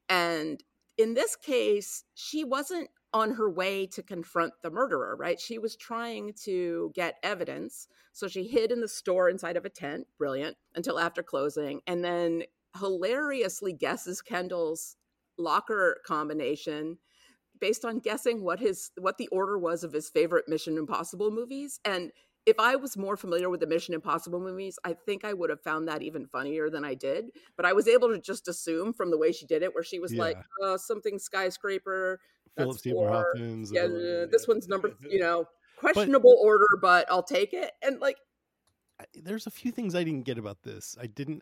And in this case, she wasn't on her way to confront the murderer, right? She was trying to get evidence. So she hid in the store inside of a tent, brilliant, until after closing, and then hilariously guesses Kendall's locker combination based on guessing what his what the order was of his favorite Mission Impossible movies. And if I was more familiar with the Mission Impossible movies, I think I would have found that even funnier than I did. But I was able to just assume from the way she did it, where she was like, Yeah. uh, something skyscraper. Philip That's Seymour four. Hoffman's. Yeah, ability- uh, this one's number, you know, questionable order, but I'll take it. And like, I- There's a few things I didn't get about this. I didn't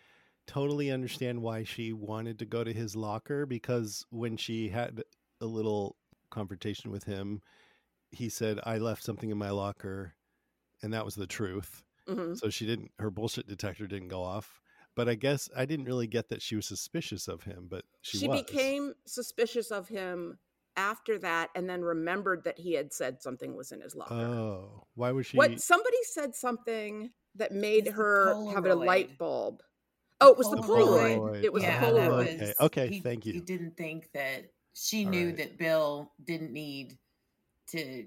totally understand why she wanted to go to his locker, because when she had a little confrontation with him, he said, I left something in my locker, and that was the truth. mhm. So she didn't, her bullshit detector didn't go off. But I guess I didn't really get that she was suspicious of him, but she, she was. became suspicious of him after that, and then remembered that he had said something was in his locker. Oh, why was she? What somebody said something that made It's the her have a Polaroid. light bulb. Oh, it was the Polaroid. Polaroid. It was yeah, the that Polaroid. was Okay, okay, he- thank you. He didn't think that she All knew right. that Bill didn't need to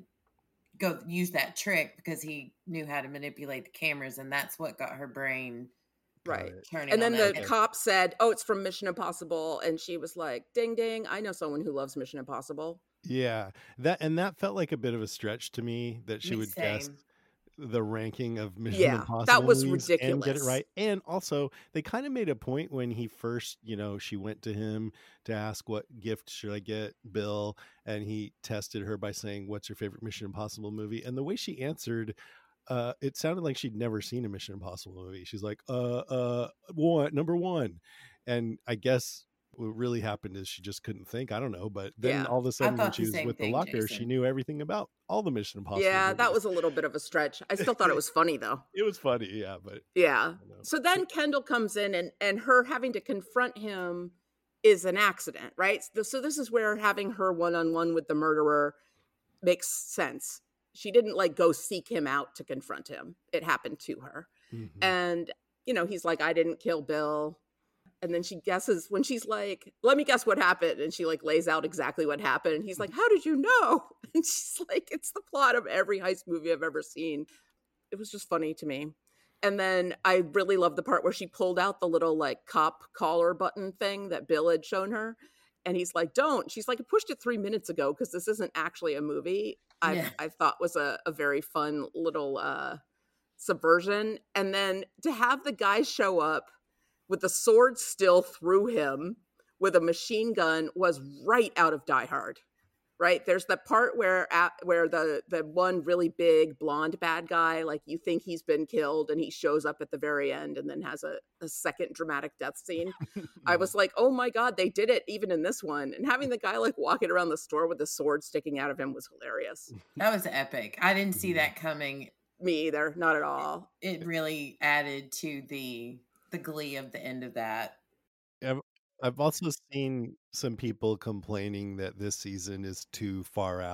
go use that trick because he knew how to manipulate the cameras, and that's what got her brain Right. turning. And then on the that. cop said, "Oh, it's from Mission Impossible," and she was like, "Ding, ding! I know someone who loves Mission Impossible." Yeah, that and that felt like a bit of a stretch to me that she Me- would guess same. the ranking of Mission Yeah, that Impossible was movies and get it ridiculous. right. And also, they kind of made a point when he first, you know, she went to him to ask what gift should I get Bill, and he tested her by saying, "What's your favorite Mission Impossible movie?" And the way she answered, uh, it sounded like she'd never seen a Mission Impossible movie. She's like, "Uh, uh, one, number one," and I guess what really happened is she just couldn't think. I don't know, but then Yeah. all of a sudden, when thought she the was same with the thing, locker, she Jason. knew everything about all the Mission Impossible. Yeah, that movies. was a little bit of a stretch. I still thought it was funny though. It was funny, yeah, but Yeah. I don't know. So then Kendall comes in, and and her having to confront him is an accident, right? So so this is where having her one-on-one with the murderer makes sense. She didn't like go seek him out to confront him. It happened to her. Mhm. And, you know, he's like, "I didn't kill Bill." And then she guesses when she's like, "Let me guess what happened." And she like lays out exactly what happened. And he's like, "How did you know?" And she's like, "It's the plot of every heist movie I've ever seen." It was just funny to me. And then I really love the part where she pulled out the little like cop collar button thing that Bill had shown her. And he's like, "Don't." She's like, "I pushed it three minutes ago because this isn't actually a movie." I, Yeah. I thought was a, a very fun little uh, subversion. And then to have the guy show up with the sword still through him with a machine gun was right out of Die Hard. Right? There's the part where at, where the the one really big blonde bad guy, like you think he's been killed, and he shows up at the very end and then has a, a second dramatic death scene. I was like, oh my God, they did it even in this one. And having the guy like walking around the store with the sword sticking out of him was hilarious. That was epic. I didn't see that coming. Me either, not at all. It really added to the the glee of the end of that. I've, I've also seen some people complaining that this season is too far out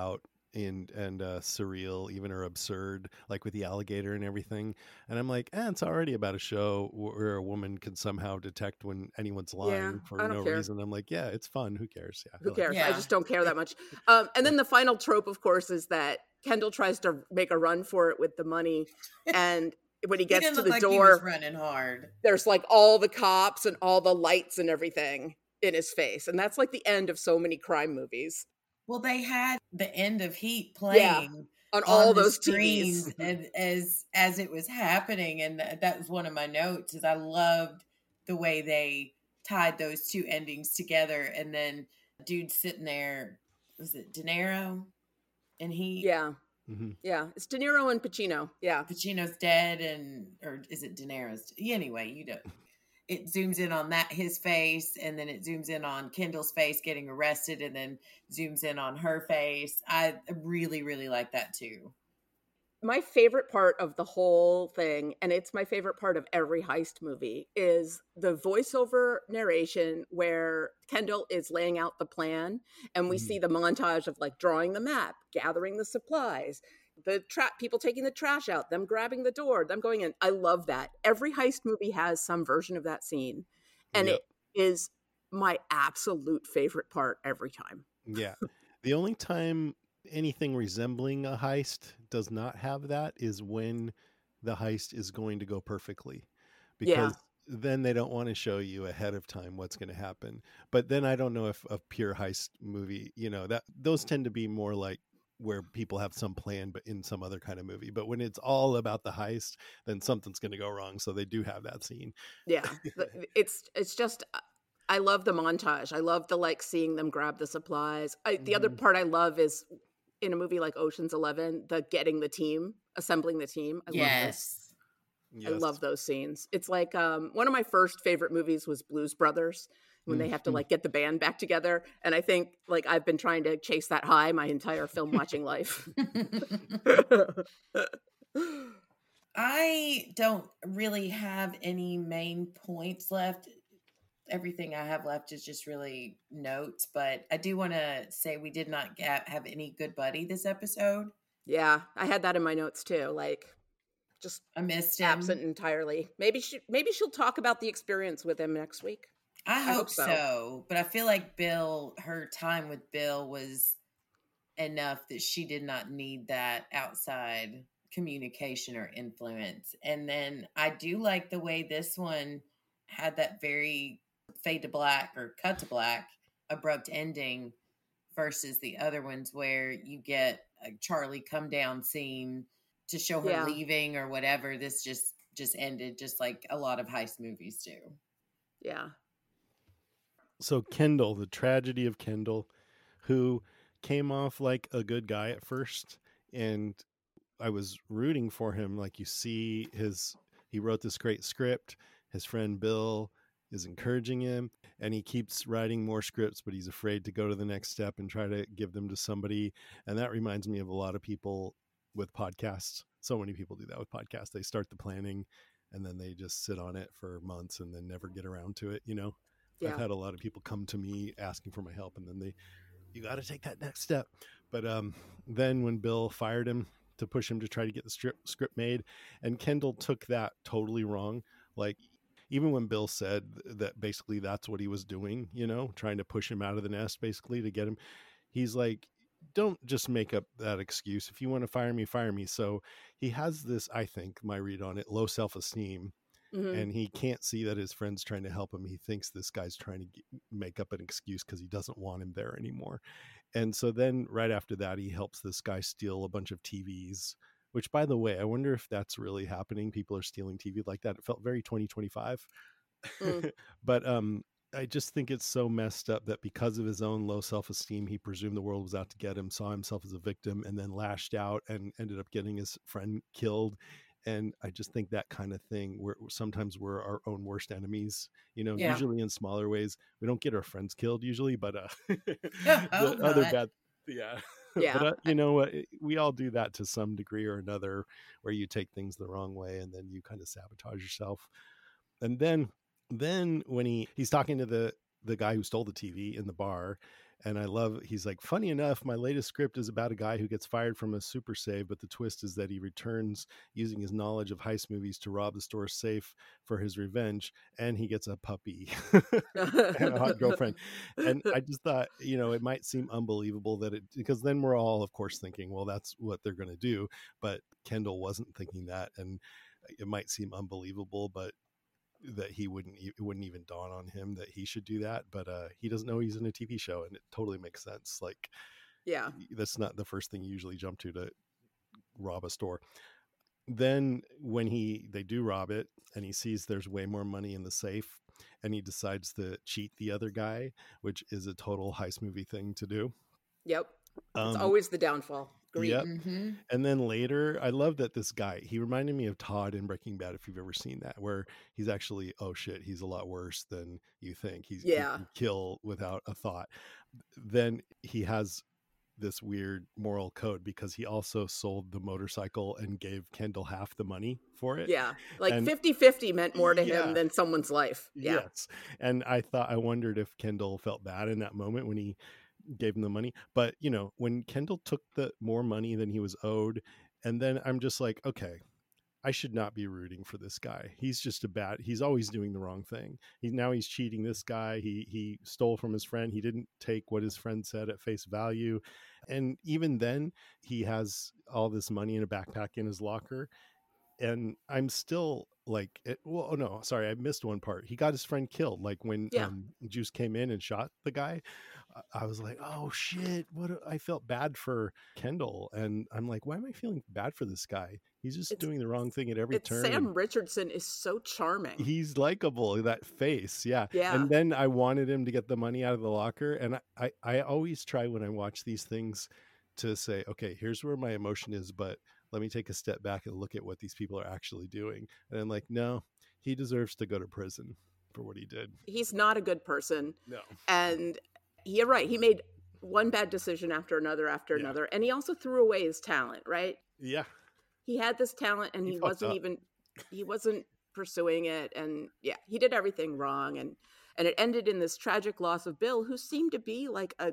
and and uh, surreal, even or absurd, like with the alligator and everything. And I'm like, eh, it's already about a show where a woman can somehow detect when anyone's lying Yeah, for I don't no care. reason. I'm like, yeah, it's fun. Who cares? Yeah, I Who like cares? it. I Yeah. just don't care that much. Um, and then the final trope, of course, is that Kendall tries to make a run for it with the money, and when he He gets didn't to look the like he was door, running hard. there's like all the cops and all the lights and everything in his face, and that's like the end of so many crime movies. Well, they had the end of Heat Yeah, playing on on all the those screens T Vs. and, as as it was happening, and th- that was one of my notes. Is I loved the way they tied those two endings together, and then dude sitting there, was it De Niro and Heat? Yeah, Mhm. yeah. It's De Niro and Pacino. Yeah, Pacino's dead, and or is it De Niro's? Anyway, you know, it zooms in on that his face, and then it zooms in on Kendall's face getting arrested, and then zooms in on her face. I really, really like that too. my favorite part of the whole thing, and it's my favorite part of every heist movie, is the voiceover narration where Kendall is laying out the plan, and we Mhm. see the montage of like drawing the map, gathering the supplies, the trap people taking the trash out, them grabbing the door, them going in. I love that. Every heist movie has some version of that scene, and Yep. it is my absolute favorite part every time. Yeah. The only time anything resembling a heist does not have that is when the heist is going to go perfectly, because Yeah. then they don't want to show you ahead of time what's going to happen. But then I don't know if a pure heist movie, you know, that those tend to be more like where people have some plan but in some other kind of movie. But when it's all about the heist, then something's going to go wrong, so they do have that scene. Yeah, the- it's it's just I love the montage. I love the like seeing them grab the supplies. I, the other Mhm. part I love is in a movie like Ocean's Eleven, the getting the team, assembling the team. I love this. Yes. I love those scenes. It's like um, one of my first favorite movies was Blues Brothers, when they have to Mhm. like get the band back together. And I think like I've been trying to chase that high my entire film watching life. I don't really have any main points left. Everything I have left is just really notes, but I do want to say we did not get, have any good buddy this episode. Yeah, I had that in my notes too. Like just I missed him. absent entirely. Maybe she maybe she'll talk about the experience with him next week. I hope, hope so. so. But I feel like Bill, her time with Bill was enough that she did not need that outside communication or influence. And then I do like the way this one had that very fade to black or cut to black abrupt ending versus the other ones where you get a Charlie come down scene to show her Yeah. leaving or whatever. This just just ended just like a lot of heist movies do. Yeah. So Kendall, the tragedy of Kendall, who came off like a good guy at first, and I was rooting for him. Like, you see his, he wrote this great script. His friend Bill is encouraging him, and he keeps writing more scripts, but he's afraid to go to the next step and try to give them to somebody. And that reminds me of a lot of people with podcasts. So many people do that with podcasts. They start the planning and then they just sit on it for months and then never get around to it, you know? Yeah. I've had a lot of people come to me asking for my help, and then they, you got to take that next step. But um, then when Bill fired him to push him to try to get the strip, script made, and Kendall took that totally wrong. Like, even when Bill said that basically that's what he was doing, you know, trying to push him out of the nest basically to get him, he's like, don't just make up that excuse. If you want to fire me, fire me. So he has this, I think, my read on it, low self-esteem. Mhm. And he can't see that his friend's trying to help him. He thinks this guy's trying to get, make up an excuse because he doesn't want him there anymore. And so then right after that, he helps this guy steal a bunch of T Vs, which, by the way, I wonder if that's really happening. People are stealing T V like that. It felt very twenty twenty-five. Mm. But um, I just think it's so messed up that because of his own low self-esteem, he presumed the world was out to get him, saw himself as a victim, and then lashed out and ended up getting his friend killed. And I just think that kind of thing, where sometimes we're our own worst enemies, you know, Yeah. usually in smaller ways. We don't get our friends killed usually, but uh, I the hope other not. bad, yeah. Yeah. But uh, you know what? We all do that to some degree or another, where you take things the wrong way and then you kind of sabotage yourself. And then, then when he he's talking to the the guy who stole the T V in the bar, And I love, he's like, funny enough, my latest script is about a guy who gets fired from a super save, but the twist is that he returns using his knowledge of heist movies to rob the store safe for his revenge, and he gets a puppy and a hot girlfriend. And I just thought, you know, it might seem unbelievable that it, because then we're all, of course, thinking, well, that's what they're going to do. But Kendall wasn't thinking that. And it might seem unbelievable, but that he wouldn't, it wouldn't even dawn on him that he should do that. But uh, he doesn't know he's in a T V show, and it totally makes sense. Like, yeah, that's not the first thing you usually jump to to rob a store. Then when he, they do rob it, and he sees there's way more money in the safe, and he decides to cheat the other guy, which is a total heist movie thing to do. Yep. It's Um, always the downfall. Greed. Yep. Mm-hmm. And then later, I love that this guy, he reminded me of Todd in Breaking Bad, if you've ever seen that, where he's actually, oh shit, he's a lot worse than you think. He's, Yeah. he can kill without a thought. Then he has this weird moral code because he also sold the motorcycle and gave Kendall half the money for it. Yeah. Like And- fifty-fifty meant more to Yeah. him than someone's life. Yeah. Yes. And I thought, I wondered if Kendall felt bad in that moment when he gave him the money. But, you know, when Kendall took the more money than he was owed, and then I'm just like, okay, I should not be rooting for this guy. He's just a bad, he's always doing the wrong thing. He, now he's cheating this guy. He, he stole from his friend. He didn't take what his friend said at face value. And even then he has all this money in a backpack in his locker. And I'm still like, it, well, oh no, sorry, I missed one part. He got his friend killed. Like when Yeah. um, Juice came in and shot the guy, I was like, oh shit, what? A, I felt bad for Kendall. And I'm like, why am I feeling bad for this guy? He's just It's- doing the wrong thing at every It's turn. Sam Richardson is so charming. He's likable, that face. Yeah. Yeah. And then I wanted him to get the money out of the locker. And I, I, I always try when I watch these things to say, okay, here's where my emotion is, but let me take a step back and look at what these people are actually doing. And I'm like, no, he deserves to go to prison for what he did. He's not a good person. No. And you're right. He made one bad decision after another after Yeah. another. And he also threw away his talent, right? Yeah. He had this talent and He he, fucked wasn't up. even he wasn't pursuing it. And yeah, he did everything wrong. And and it ended in this tragic loss of Bill, who seemed to be like a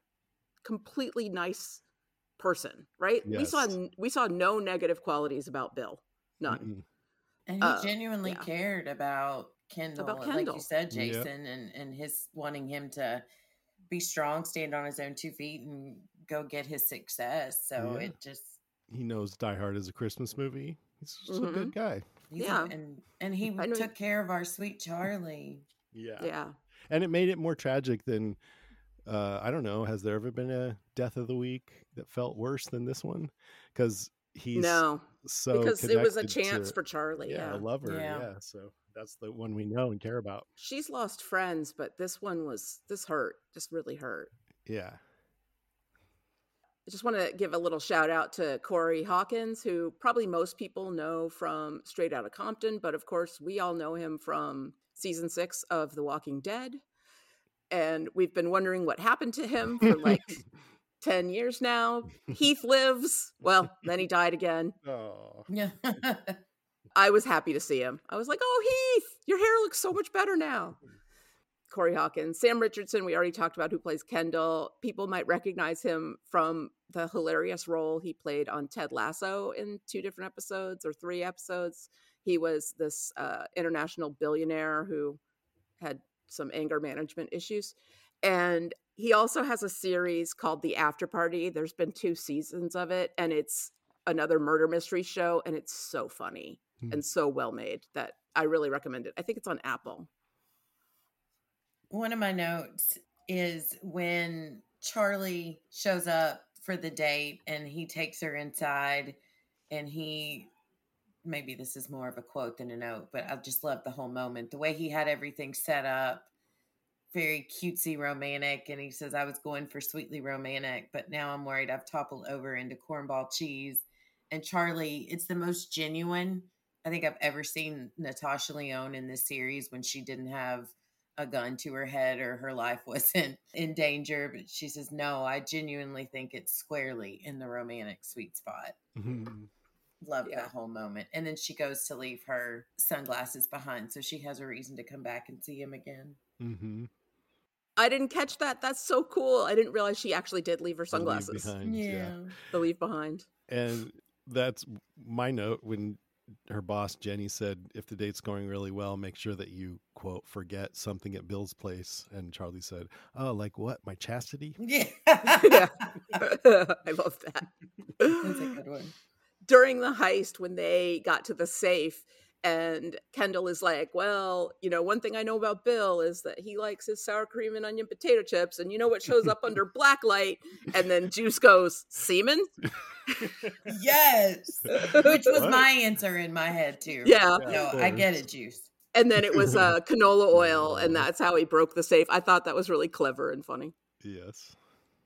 completely nice person, right? We saw Yes. we saw no negative qualities about Bill. None. Mm-mm. And he Uh, genuinely yeah. cared about Kendall, About like Kendall. you said, Yep. Jason, and, and his wanting him to be strong, stand on his own two feet, and go get his success. So Yeah. it just, He knows Die Hard is a Christmas movie. He's just Mhm. a good guy. he's a- Yeah. and and he I know- took care of our sweet Charlie. Yeah. Yeah. And it made it more tragic than, uh, I don't know, has there ever been a death of the week that felt worse than this one? Because he's No, so because it was a connected chance to- for Charlie. yeah, Yeah. a lover. Yeah. Yeah. So that's the one we know and care about. She's lost friends, but this one was, this hurt, just really hurt. Yeah. I just want to give a little shout out to Corey Hawkins, who probably most people know from Straight Outta Compton, but of course we all know him from season six of The Walking Dead. And we've been wondering what happened to him for like ten years now. Heath lives. Well, then he died again. Oh. Yeah. I was happy to see him. I was like, oh, Heath, your hair looks so much better now. Corey Hawkins. Sam Richardson, we already talked about, who plays Kendall. People might recognize him from the hilarious role he played on Ted Lasso in two different episodes or three episodes. He was this uh, international billionaire who had some anger management issues. And he also has a series called The After Party. There's been two seasons of it, and it's another murder mystery show, and it's so funny Hmm. and so well made that I really recommend it. I think it's on Apple. One of my notes is when Charlie shows up for the date and he takes her inside, and he, maybe this is more of a quote than a note, but I just love the whole moment. The way he had everything set up, very cutesy romantic. And he says, I was going for sweetly romantic, but now I'm worried I've toppled over into cornball cheese. And Charlie, it's the most genuine I think I've ever seen Natasha Lyonne in this series, when she didn't have a gun to her head or her life wasn't in danger. But she says, no, I genuinely think it's squarely in the romantic sweet spot. Mhm. Love Yeah. that whole moment. And then she goes to leave her sunglasses behind, so she has a reason to come back and see him again. Mhm. I didn't catch that. That's so cool. I didn't realize she actually did leave her The leave sunglasses. behind, yeah. The leave behind. And that's my note when her boss, Jenny, said, if the date's going really well, make sure that you, quote, forget something at Bill's place. And Charlie said, oh, like what? My chastity? Yeah. Yeah. I love that. That's a good one. During the heist, when they got to the safe, and Kendall is like, well, you know, one thing I know about Bill is that he likes his sour cream and onion potato chips. And you know what shows up under black light? And then Juice goes, semen? Yes. Which was What? my answer in my head, too. Yeah. No, I get it, Juice. And then it was uh, canola oil, and that's how he broke the safe. I thought that was really clever and funny. Yes.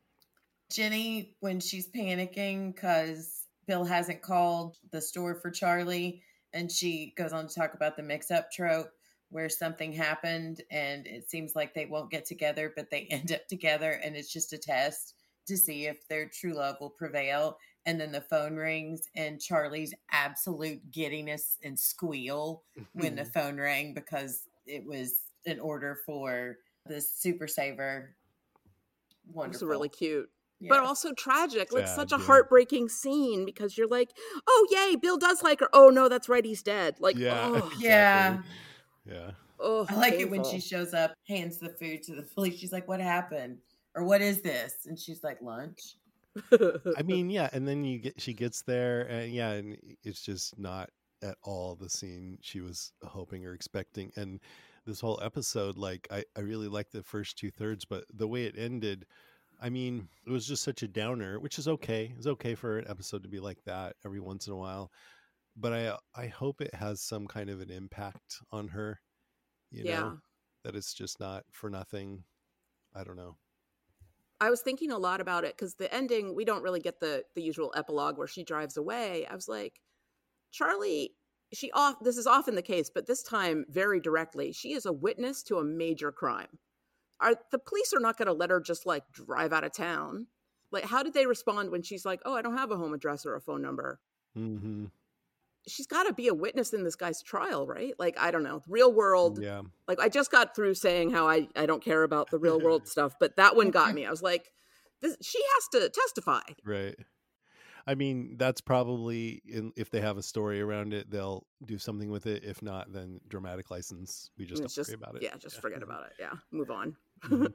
Jenny, when she's panicking because Bill hasn't called the store for Charlie, and she goes on to talk about the mix-up trope where something happened and it seems like they won't get together, but they end up together, and it's just a test to see if their true love will prevail. And then the phone rings, and Charlie's absolute giddiness and squeal when the phone rang because it was an order for the Super Saver. Wonderful. It was really cute. Yes. But also tragic. It's Sad, such a yeah. heartbreaking scene because you're like, oh, yay, Bill does like her. Oh, no, that's right, he's dead. Like, Yeah. oh, exactly. Yeah. Yeah. oh I like it when painful. she shows up, hands the food to the police. She's like, what happened? Or what is this? And she's like, lunch. I mean, yeah, and then you get she gets there, and yeah, and it's just not at all the scene she was hoping or expecting. And this whole episode, like, I, I really liked the first two thirds, but the way it ended, I mean, it was just such a downer, which is okay. It's okay for an episode to be like that every once in a while. But I I hope it has some kind of an impact on her, you Yeah. know, that it's just not for nothing. I don't know. I was thinking a lot about it because the ending, we don't really get the the usual epilogue where she drives away. I was like, Charlie, she off. This is often the case, but this time very directly, she is a witness to a major crime. Are the police are not going to let her just like drive out of town? Like, how did they respond when she's like, "Oh, I don't have a home address or a phone number"? Mm-hmm. She's got to be a witness in this guy's trial, right? Like, I don't know, real world. Yeah. Like, I just got through saying how I, I don't care about the real world stuff, but that one got me. I was like, this, she has to testify. Right. I mean, that's probably, in, if they have a story around it, they'll do something with it. If not, then dramatic license. We just It's don't just, worry about it. yeah, just forget about it. Yeah, move on. Mhm.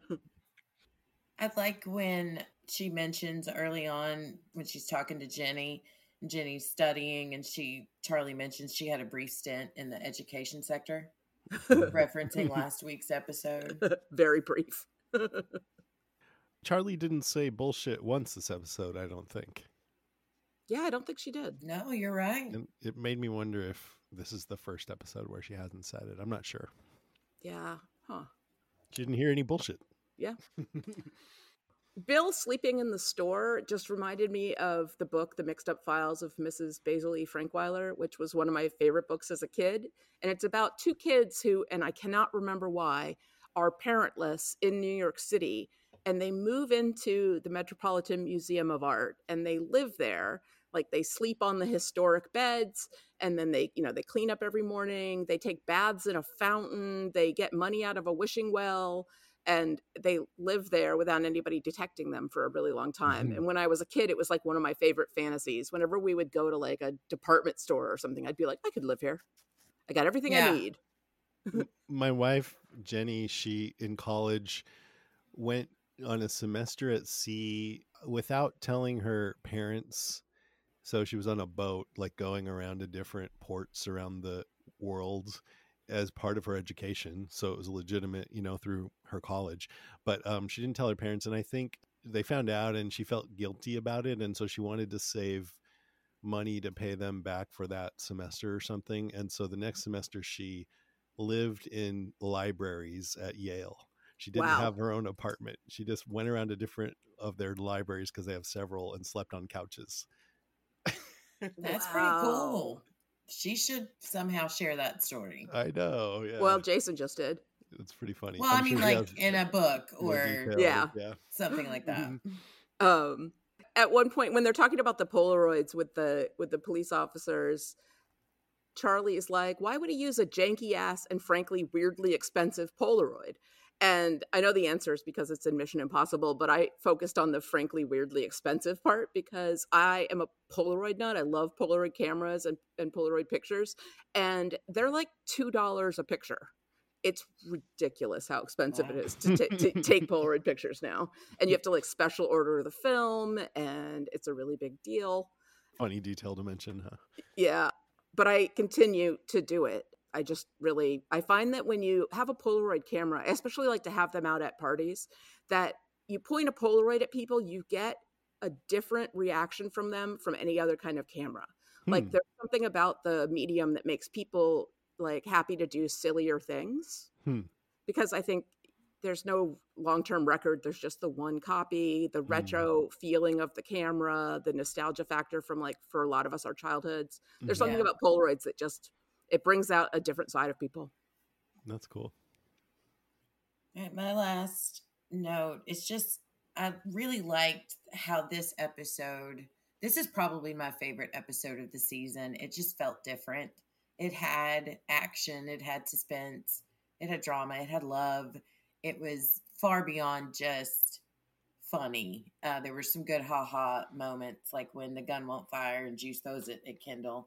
I like when she mentions early on when she's talking to Jenny, Jenny's studying, and she Charlie mentions she had a brief stint in the education sector, referencing last week's episode. Very brief. Charlie didn't say bullshit once this episode, I don't think. Yeah, I don't think she did. No, you're right. And it made me wonder if this is the first episode where she hasn't said it. I'm not sure. Yeah, huh. She didn't hear any bullshit. Yeah. Bill sleeping in the store just reminded me of the book, The Mixed Up Files of Missus Basil E. Frankweiler, which was one of my favorite books as a kid. And it's about two kids who, and I cannot remember why, are parentless in New York City. And they move into the Metropolitan Museum of Art and they live there. Like, they sleep on the historic beds, and then they, you know, they clean up every morning. They take baths in a fountain. They get money out of a wishing well. And they live there without anybody detecting them for a really long time. Mhm. And when I was a kid, it was like one of my favorite fantasies. Whenever we would go to like a department store or something, I'd be like, I could live here. I got everything Yeah. I need. My wife, Jenny, she in college went on a semester at sea without telling her parents. So she was on a boat, like going around to different ports around the world as part of her education. So it was legitimate, you know, through her college. But um, she didn't tell her parents. And I think they found out and she felt guilty about it. And so she wanted to save money to pay them back for that semester or something. And so the next semester she lived in libraries at Yale. She didn't Wow. have her own apartment. She just went around to different of their libraries because they have several and slept on couches. That's Wow. pretty cool. She should somehow share that story. I know. Yeah. Well, Jason just did. it's pretty funny. Well, i I'm mean, sure he like has in a book more or details. Yeah. Yeah. something like that. Um, at one point when they're talking about the Polaroids with the with the police officers, Charlie is like, why would he use a janky ass and frankly weirdly expensive Polaroid? And I know the answer is because it's in Mission Impossible, but I focused on the frankly weirdly expensive part because I am a Polaroid nut. I love Polaroid cameras and, and Polaroid pictures, and they're like two dollars a picture. It's ridiculous how expensive Wow. it is to, t- to take Polaroid pictures now. And you have to like special order the film, and it's a really big deal. Funny detail to mention, huh? Yeah, but I continue to do it. I just really, I find that when you have a Polaroid camera, I especially like to have them out at parties, that you point a Polaroid at people, you get a different reaction from them from any other kind of camera. Hmm. Like there's something about the medium that makes people like happy to do sillier things. Hmm. Because I think there's no long-term record. There's just the one copy, the retro mm. feeling of the camera, the nostalgia factor from like, for a lot of us, our childhoods. There's something Yeah. about Polaroids that just, it brings out a different side of people. That's cool. All right, my last note is just, I really liked how this episode, this is probably my favorite episode of the season. It just felt different. It had action, it had suspense, it had drama, it had love. It was far beyond just funny. Uh, there were some good ha-ha moments, like when the gun won't fire and Juice throws it at Kendall.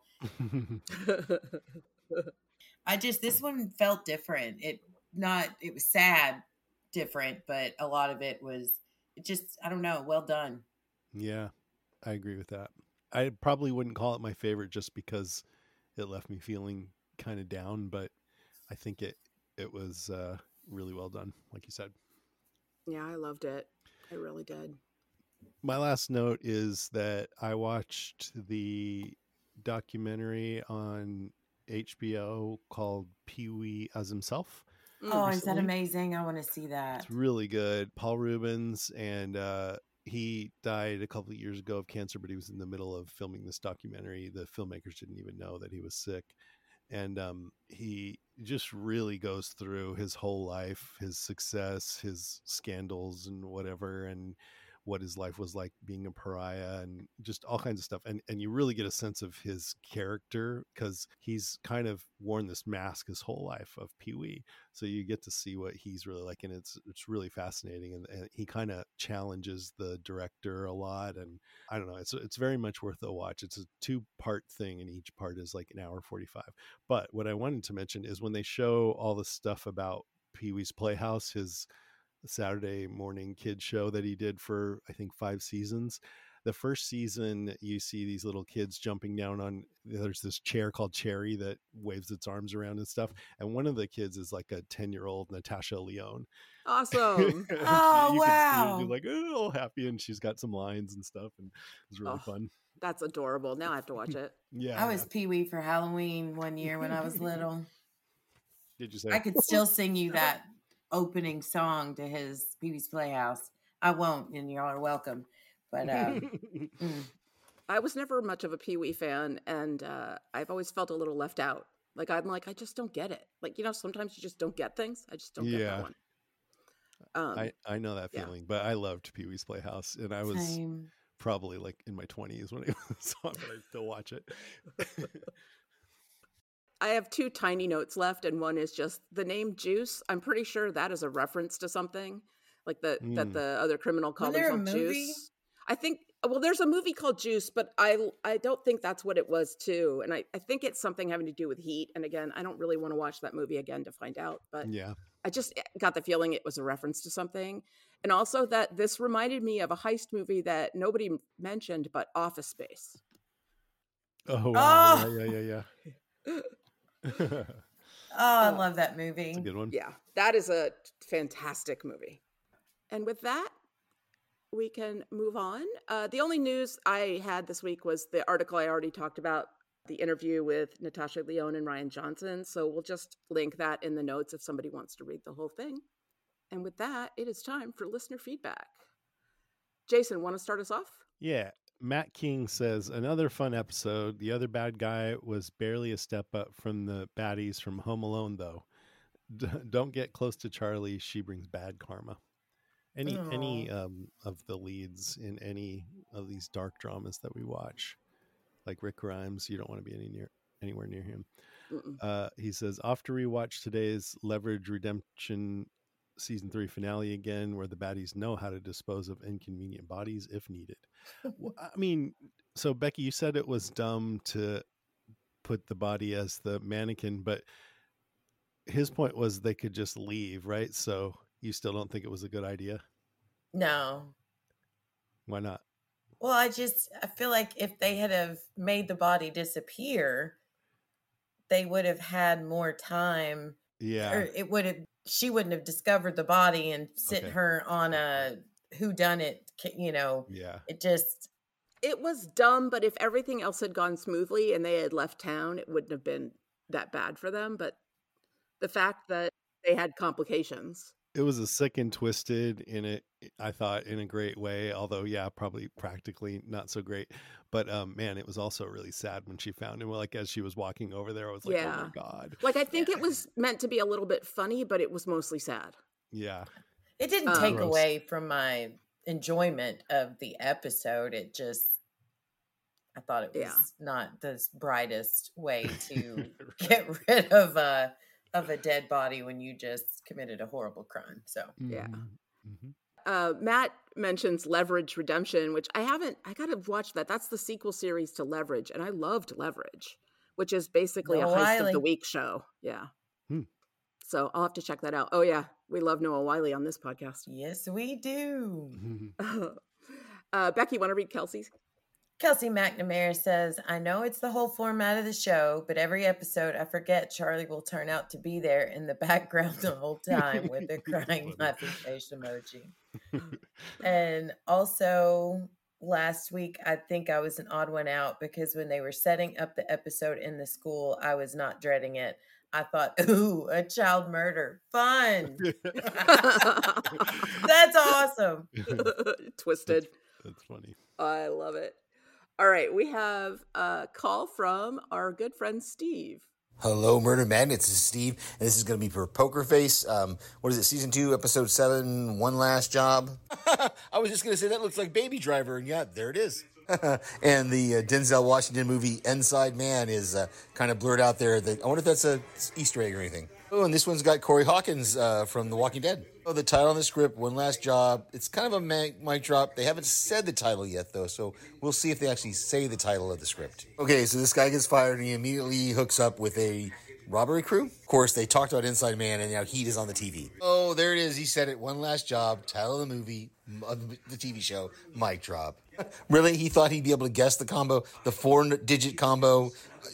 I just, this one felt different. It not, it was sad, different, but a lot of it was, it just, I don't know, well done. Yeah, I agree with that. I probably wouldn't call it my favorite just because it left me feeling kind of down, but I think it, it was uh, really well done, like you said. Yeah, I loved it. I really did. My last note is that I watched the documentary on H B O called Pee-wee as Himself. Oh, recently. Is that amazing? I want to see that. It's really good. Paul Rubens, and uh, he died a couple of years ago of cancer, but he was in the middle of filming this documentary. The filmmakers didn't even know that he was sick. And um, he just really goes through his whole life, his success, his scandals and whatever, and what his life was like being a pariah and just all kinds of stuff. And and you really get a sense of his character because he's kind of worn this mask his whole life of Pee-wee. So you get to see what he's really like. And it's it's really fascinating. And, and he kind of challenges the director a lot. And I don't know, it's it's very much worth a watch. It's a two part thing, and each part is like an hour forty-five. But what I wanted to mention is when they show all the stuff about Pee-wee's Playhouse, his Saturday morning kid show that he did for I think five seasons. The first season, you see these little kids jumping down on, there's this chair called Cherry that waves its arms around and stuff. And one of the kids is like a ten year old Natasha Lyonne. Awesome. Oh, you wow. Can see her, like, oh, all happy. And she's got some lines and stuff. And it's really Oh, fun. That's adorable. Now I have to watch it. Yeah. I was Pee-wee for Halloween one year when I was little. Did you say? I could still sing you that opening song to his Pee-wee's Playhouse. I won't, and y'all are welcome. But um, mm. I was never much of a Pee-wee fan, and uh, I've always felt a little left out. Like, I'm like, I just don't get it. Like, you know, sometimes you just don't get things. I just don't get Yeah. that one. Um, I, I know that yeah. feeling, but I loved Pee-wee's Playhouse, and I was Same. probably like in my twenties when it was on, but I still watch it. I have two tiny notes left, and one is just the name Juice. I'm pretty sure that is a reference to something, like the Mm. that the other criminal called there a himself movie? Juice. I think, well, there's a movie called Juice, but I I don't think that's what it was too. And I, I think it's something having to do with heat. And again, I don't really want to watch that movie again to find out, but Yeah. I just got the feeling it was a reference to something. And also that this reminded me of a heist movie that nobody mentioned, but Office Space. Oh, wow. Oh! Yeah, yeah, yeah, yeah. Oh, I Uh, love that movie. It's a good one. Yeah, that is a fantastic movie. And with that, we can move on. Uh, the only news I had this week was the article I already talked about, the interview with Natasha Lyonne and Ryan Johnson. So we'll just link that in the notes if somebody wants to read the whole thing. And with that, it is time for listener feedback. Jason, want to start us off? Yeah. Matt King says, another fun episode. The other bad guy was barely a step up from the baddies from Home Alone, though. D- don't get close to Charlie. She brings bad karma. Any Aw. any um, of the leads in any of these dark dramas that we watch, like Rick Grimes, you don't want to be any near anywhere near him. Mm-mm. Uh, he says, off to rewatch today's Leverage Redemption season three finale again, where the baddies know how to dispose of inconvenient bodies if needed. Well, I mean, so Becky, you said it was dumb to put the body as the mannequin, but his point was they could just leave, right? So you still don't think it was a good idea? No. Why not? Well, I just, I feel like if they had have made the body disappear, they would have had more time. Yeah. Or it would have, she wouldn't have discovered the body and sent Okay. her on a whodunit, you know. Yeah. It just, It was dumb, but if everything else had gone smoothly and they had left town, it wouldn't have been that bad for them. But the fact that they had complications. It was a sick and twisted in it, I thought, in a great way, although yeah, probably practically not so great. But um man, it was also really sad when she found him. Like as she was walking over there, I was like, Yeah. oh my God. Like, I think it was meant to be a little bit funny, but it was mostly sad. Yeah. it didn't Um, take Gross. away from my enjoyment of the episode. It just, I thought it was Yeah. not the brightest way to get rid of a of a dead body when you just committed a horrible crime. So Yeah. Mhm. Uh, Matt mentions Leverage Redemption, which I haven't, I gotta watch that. That's the sequel series to Leverage. And I loved Leverage, which is basically Noah a Heist Wiley. of the Week show. Yeah. Hmm. So I'll have to check that out. Oh yeah. We love Noah Wiley on this podcast. yes, we do. Mhm. uh, Becky, want to read Kelsey's? Kelsey McNamara says, I know it's the whole format of the show, but every episode I forget Charlie will turn out to be there in the background the whole time with a crying laughing face emoji. And also last week, I think I was an odd one out because when they were setting up the episode in the school, I was not dreading it. I thought, ooh, a child murder. Fun. That's awesome. Twisted. That's funny. I love it. All right. We have a call from our good friend Steve. Hello, Murder Magnets. This is Steve, and this is going to be for Poker Face. Um, what is it, season two, episode seven, One Last Job? I was just going to say that looks like Baby Driver, and yeah, there it is. And the uh, Denzel Washington movie Inside Man is uh, kind of blurred out there. That I wonder if that's a Easter egg or anything. Oh, and this one's got Corey Hawkins uh, from The Walking Dead. Oh, the title on the script, One Last Job. It's kind of a mic, mic drop. They haven't said the title yet, though, so we'll see if they actually say the title of the script. Okay, so this guy gets fired, and he immediately hooks up with a robbery crew. Of course, they talked about Inside Man, and now Heat is on the T V. Oh, there it is. He said it. One Last Job, title of the movie, of the T V show, mic drop. Really? He thought he'd be able to guess the combo, the four-digit combo?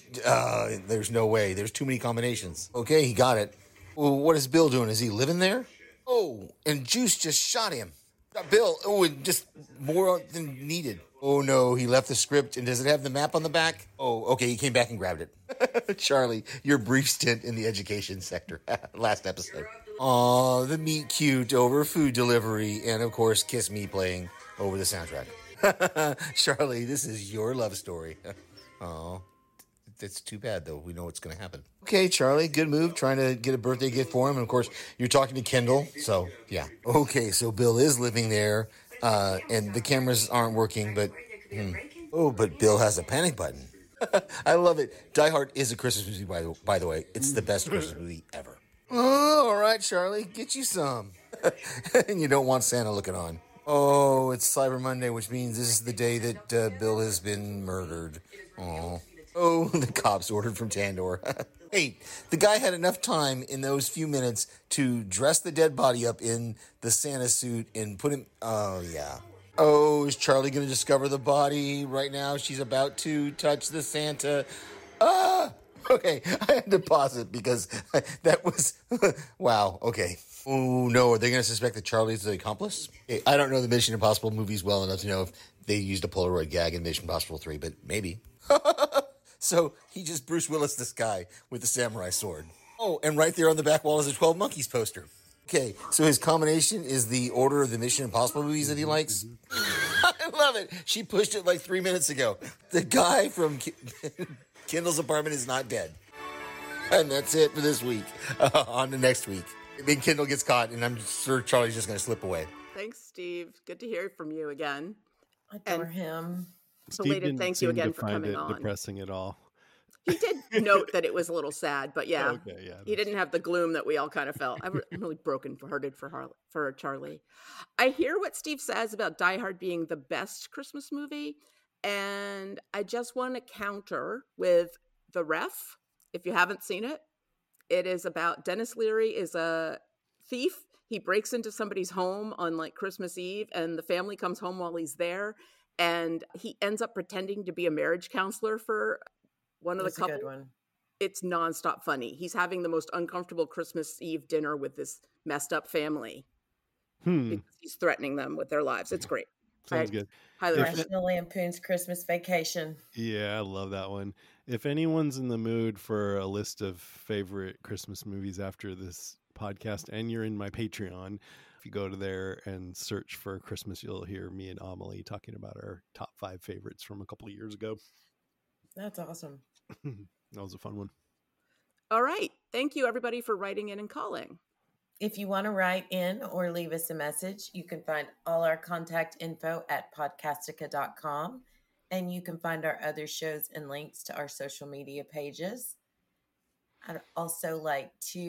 Uh, there's no way. There's too many combinations. Okay, he got it. Well, what is Bill doing? Is he living there? Oh, and Juice just shot him. Uh, Bill, oh, and just more than needed. Oh, no, he left the script, and does it have the map on the back? Oh, okay, he came back and grabbed it. Charlie, your brief stint in the education sector. Last episode. Aw, the meet cute over food delivery, and, of course, Kiss Me playing over the soundtrack. Charlie, this is your love story. Oh, that's too bad, though. We know what's going to happen. Okay, Charlie, good move. Trying to get a birthday gift for him. And, of course, you're talking to Kendall. So, yeah. Okay, so Bill is living there. Uh, and the cameras aren't working, but... Hmm. Oh, but Bill has a panic button. I love it. Die Hard is a Christmas movie, by the, by the way. It's the best Christmas movie ever. Oh, all right, Charlie. Get you some. And you don't want Santa looking on. Oh, it's Cyber Monday, which means this is the day that uh, Bill has been murdered. Oh, oh, the cops ordered from Tandor. Hey, the guy had enough time in those few minutes to dress the dead body up in the Santa suit and put him... Oh, yeah. Oh, is Charlie going to discover the body right now? She's about to touch the Santa. Ah! Okay, I had to pause it because that was... Wow, okay. Oh, no, are they going to suspect that Charlie's the accomplice? Hey, I don't know the Mission Impossible movies well enough to know if they used a Polaroid gag in Mission Impossible three, but maybe. So he just Bruce Willis this guy with the samurai sword. Oh, and right there on the back wall is a twelve Monkeys poster. Okay, so his combination is the order of the Mission Impossible movies that he likes. I love it. She pushed it like three minutes ago. The guy from Kendall's apartment is not dead. And that's it for this week. Uh, on to next week. Then Kendall gets caught, and I'm sure Charlie's just going to slip away. Thanks, Steve. Good to hear from you again. Adore And- him. Steve Belated didn't thank you seem again to for find coming it on. depressing at all. He did note that it was a little sad, but yeah, Okay, yeah. he didn't have the gloom that we all kind of felt. I'm really broken-hearted for Harley, for Charlie. I hear what Steve says about Die Hard being the best Christmas movie, and I just want to counter with The Ref. If you haven't seen it, it is about Dennis Leary is a thief. He breaks into somebody's home on like Christmas Eve, and the family comes home while he's there, and he ends up pretending to be a marriage counselor for one of That's the couple. a good one. It's nonstop funny. He's having the most uncomfortable Christmas Eve dinner with this messed up family Hmm. because he's threatening them with their lives. It's great. Sounds I good. highly If recommend. National Lampoon's Christmas Vacation. Yeah, I love that one. If anyone's in the mood for a list of favorite Christmas movies after this podcast, and you're in my Patreon, if you go to there and search for Christmas, you'll hear me and Amelie talking about our top five favorites from a couple of years ago. That's awesome. That was a fun one. All right. Thank you, everybody, for writing in and calling. If you want to write in or leave us a message, you can find all our contact info at podcastica dot com, and you can find our other shows and links to our social media pages. I'd also like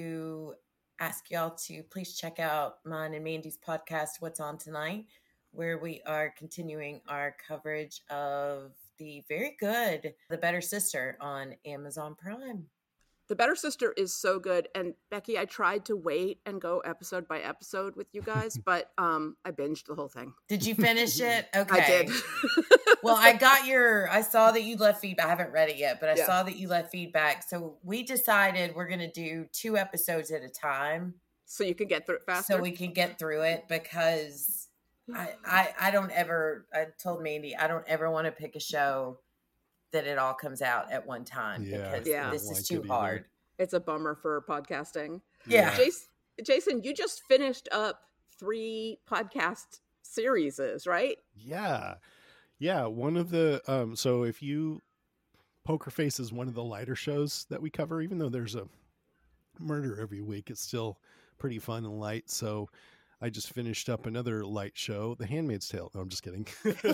to ask y'all to please check out mine and Mandy's podcast, What's On Tonight, where we are continuing our coverage of the very good The Better Sister on Amazon Prime. The Better Sister is so good. And Becky, I tried to wait and go episode by episode with you guys, but um, I binged the whole thing. Did you finish it? Okay. I did. Well, I got your, I saw that you left feedback. I haven't read it yet, but I Yeah. saw that you left feedback. So we decided we're going to do two episodes at a time So you can get through it faster. so we can get through it, because I, I, I don't ever, I told Mandy, I don't ever want to pick a show that it all comes out at one time, Yeah, because Yeah. this I don't is like too it either. hard. It's a bummer for podcasting. Yeah. Jason, Jason, you just finished up three podcast series, right? Yeah. Yeah. One of the, um, so if you, Poker Face is one of the lighter shows that we cover, even though there's a murder every week, it's still pretty fun and light. So I just finished up another light show, The Handmaid's Tale. No, I'm just kidding.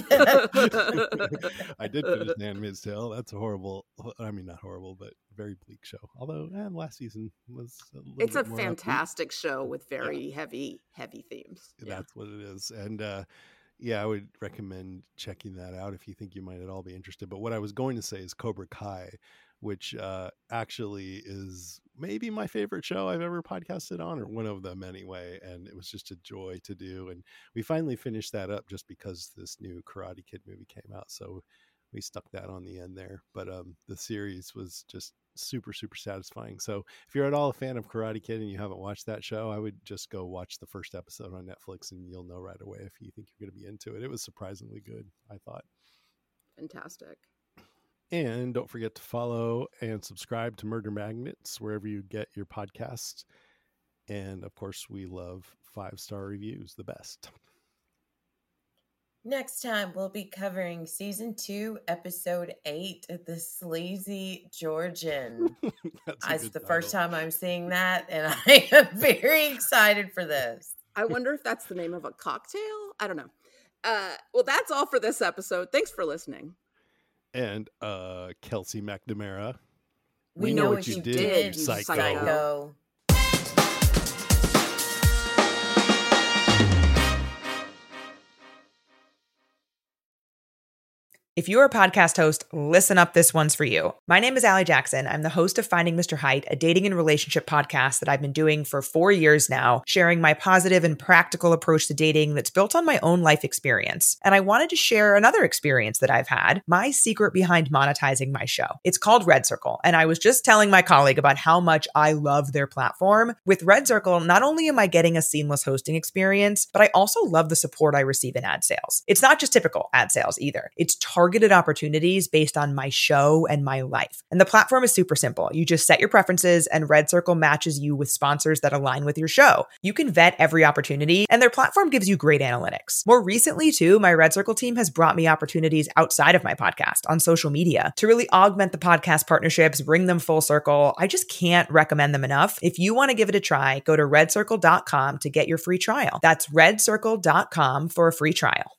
I did finish The Handmaid's Tale. That's a horrible, I mean, not horrible, but very bleak show. Although eh, last season was a little It's a bit more upbeat. fantastic show with very heavy, heavy themes. Yeah. That's what it is. And uh, yeah, I would recommend checking that out if you think you might at all be interested. But what I was going to say is Cobra Kai, which uh, actually is maybe my favorite show I've ever podcasted on, or one of them anyway. And it was just a joy to do. And we finally finished that up just because this new Karate Kid movie came out. So we stuck that on the end there. But um, the series was just super, super satisfying. So if you're at all a fan of Karate Kid and you haven't watched that show, I would just go watch the first episode on Netflix and you'll know right away if you think you're going to be into it. It was surprisingly good, I thought. Fantastic. And don't forget to follow and subscribe to Murder Magnets wherever you get your podcasts. And of course, we love five-star reviews, the best. Next time, we'll be covering season two, episode eight, The Sleazy Georgian. That's a It's good the first title. time I'm seeing that, and I am very excited for this. I wonder if that's the name of a cocktail. I don't know. Uh, well, that's all for this episode. Thanks for listening. And uh, Kelsey McNamara. We, know, what you did, you psycho. psycho. If you're a podcast host, listen up, this one's for you. My name is Allie Jackson. I'm the host of Finding Mister Height, a dating and relationship podcast that I've been doing for four years now, sharing my positive and practical approach to dating that's built on my own life experience. And I wanted to share another experience that I've had, my secret behind monetizing my show. It's called Red Circle, and I was just telling my colleague about how much I love their platform. With Red Circle, not only am I getting a seamless hosting experience, but I also love the support I receive in ad sales. It's not just typical ad sales either. It's targeted opportunities based on my show and my life. And the platform is super simple. You just set your preferences and Red Circle matches you with sponsors that align with your show. You can vet every opportunity and their platform gives you great analytics. More recently too, my Red Circle team has brought me opportunities outside of my podcast on social media to really augment the podcast partnerships, bring them full circle. I just can't recommend them enough. If you want to give it a try, go to red circle dot com to get your free trial. That's red circle dot com for a free trial.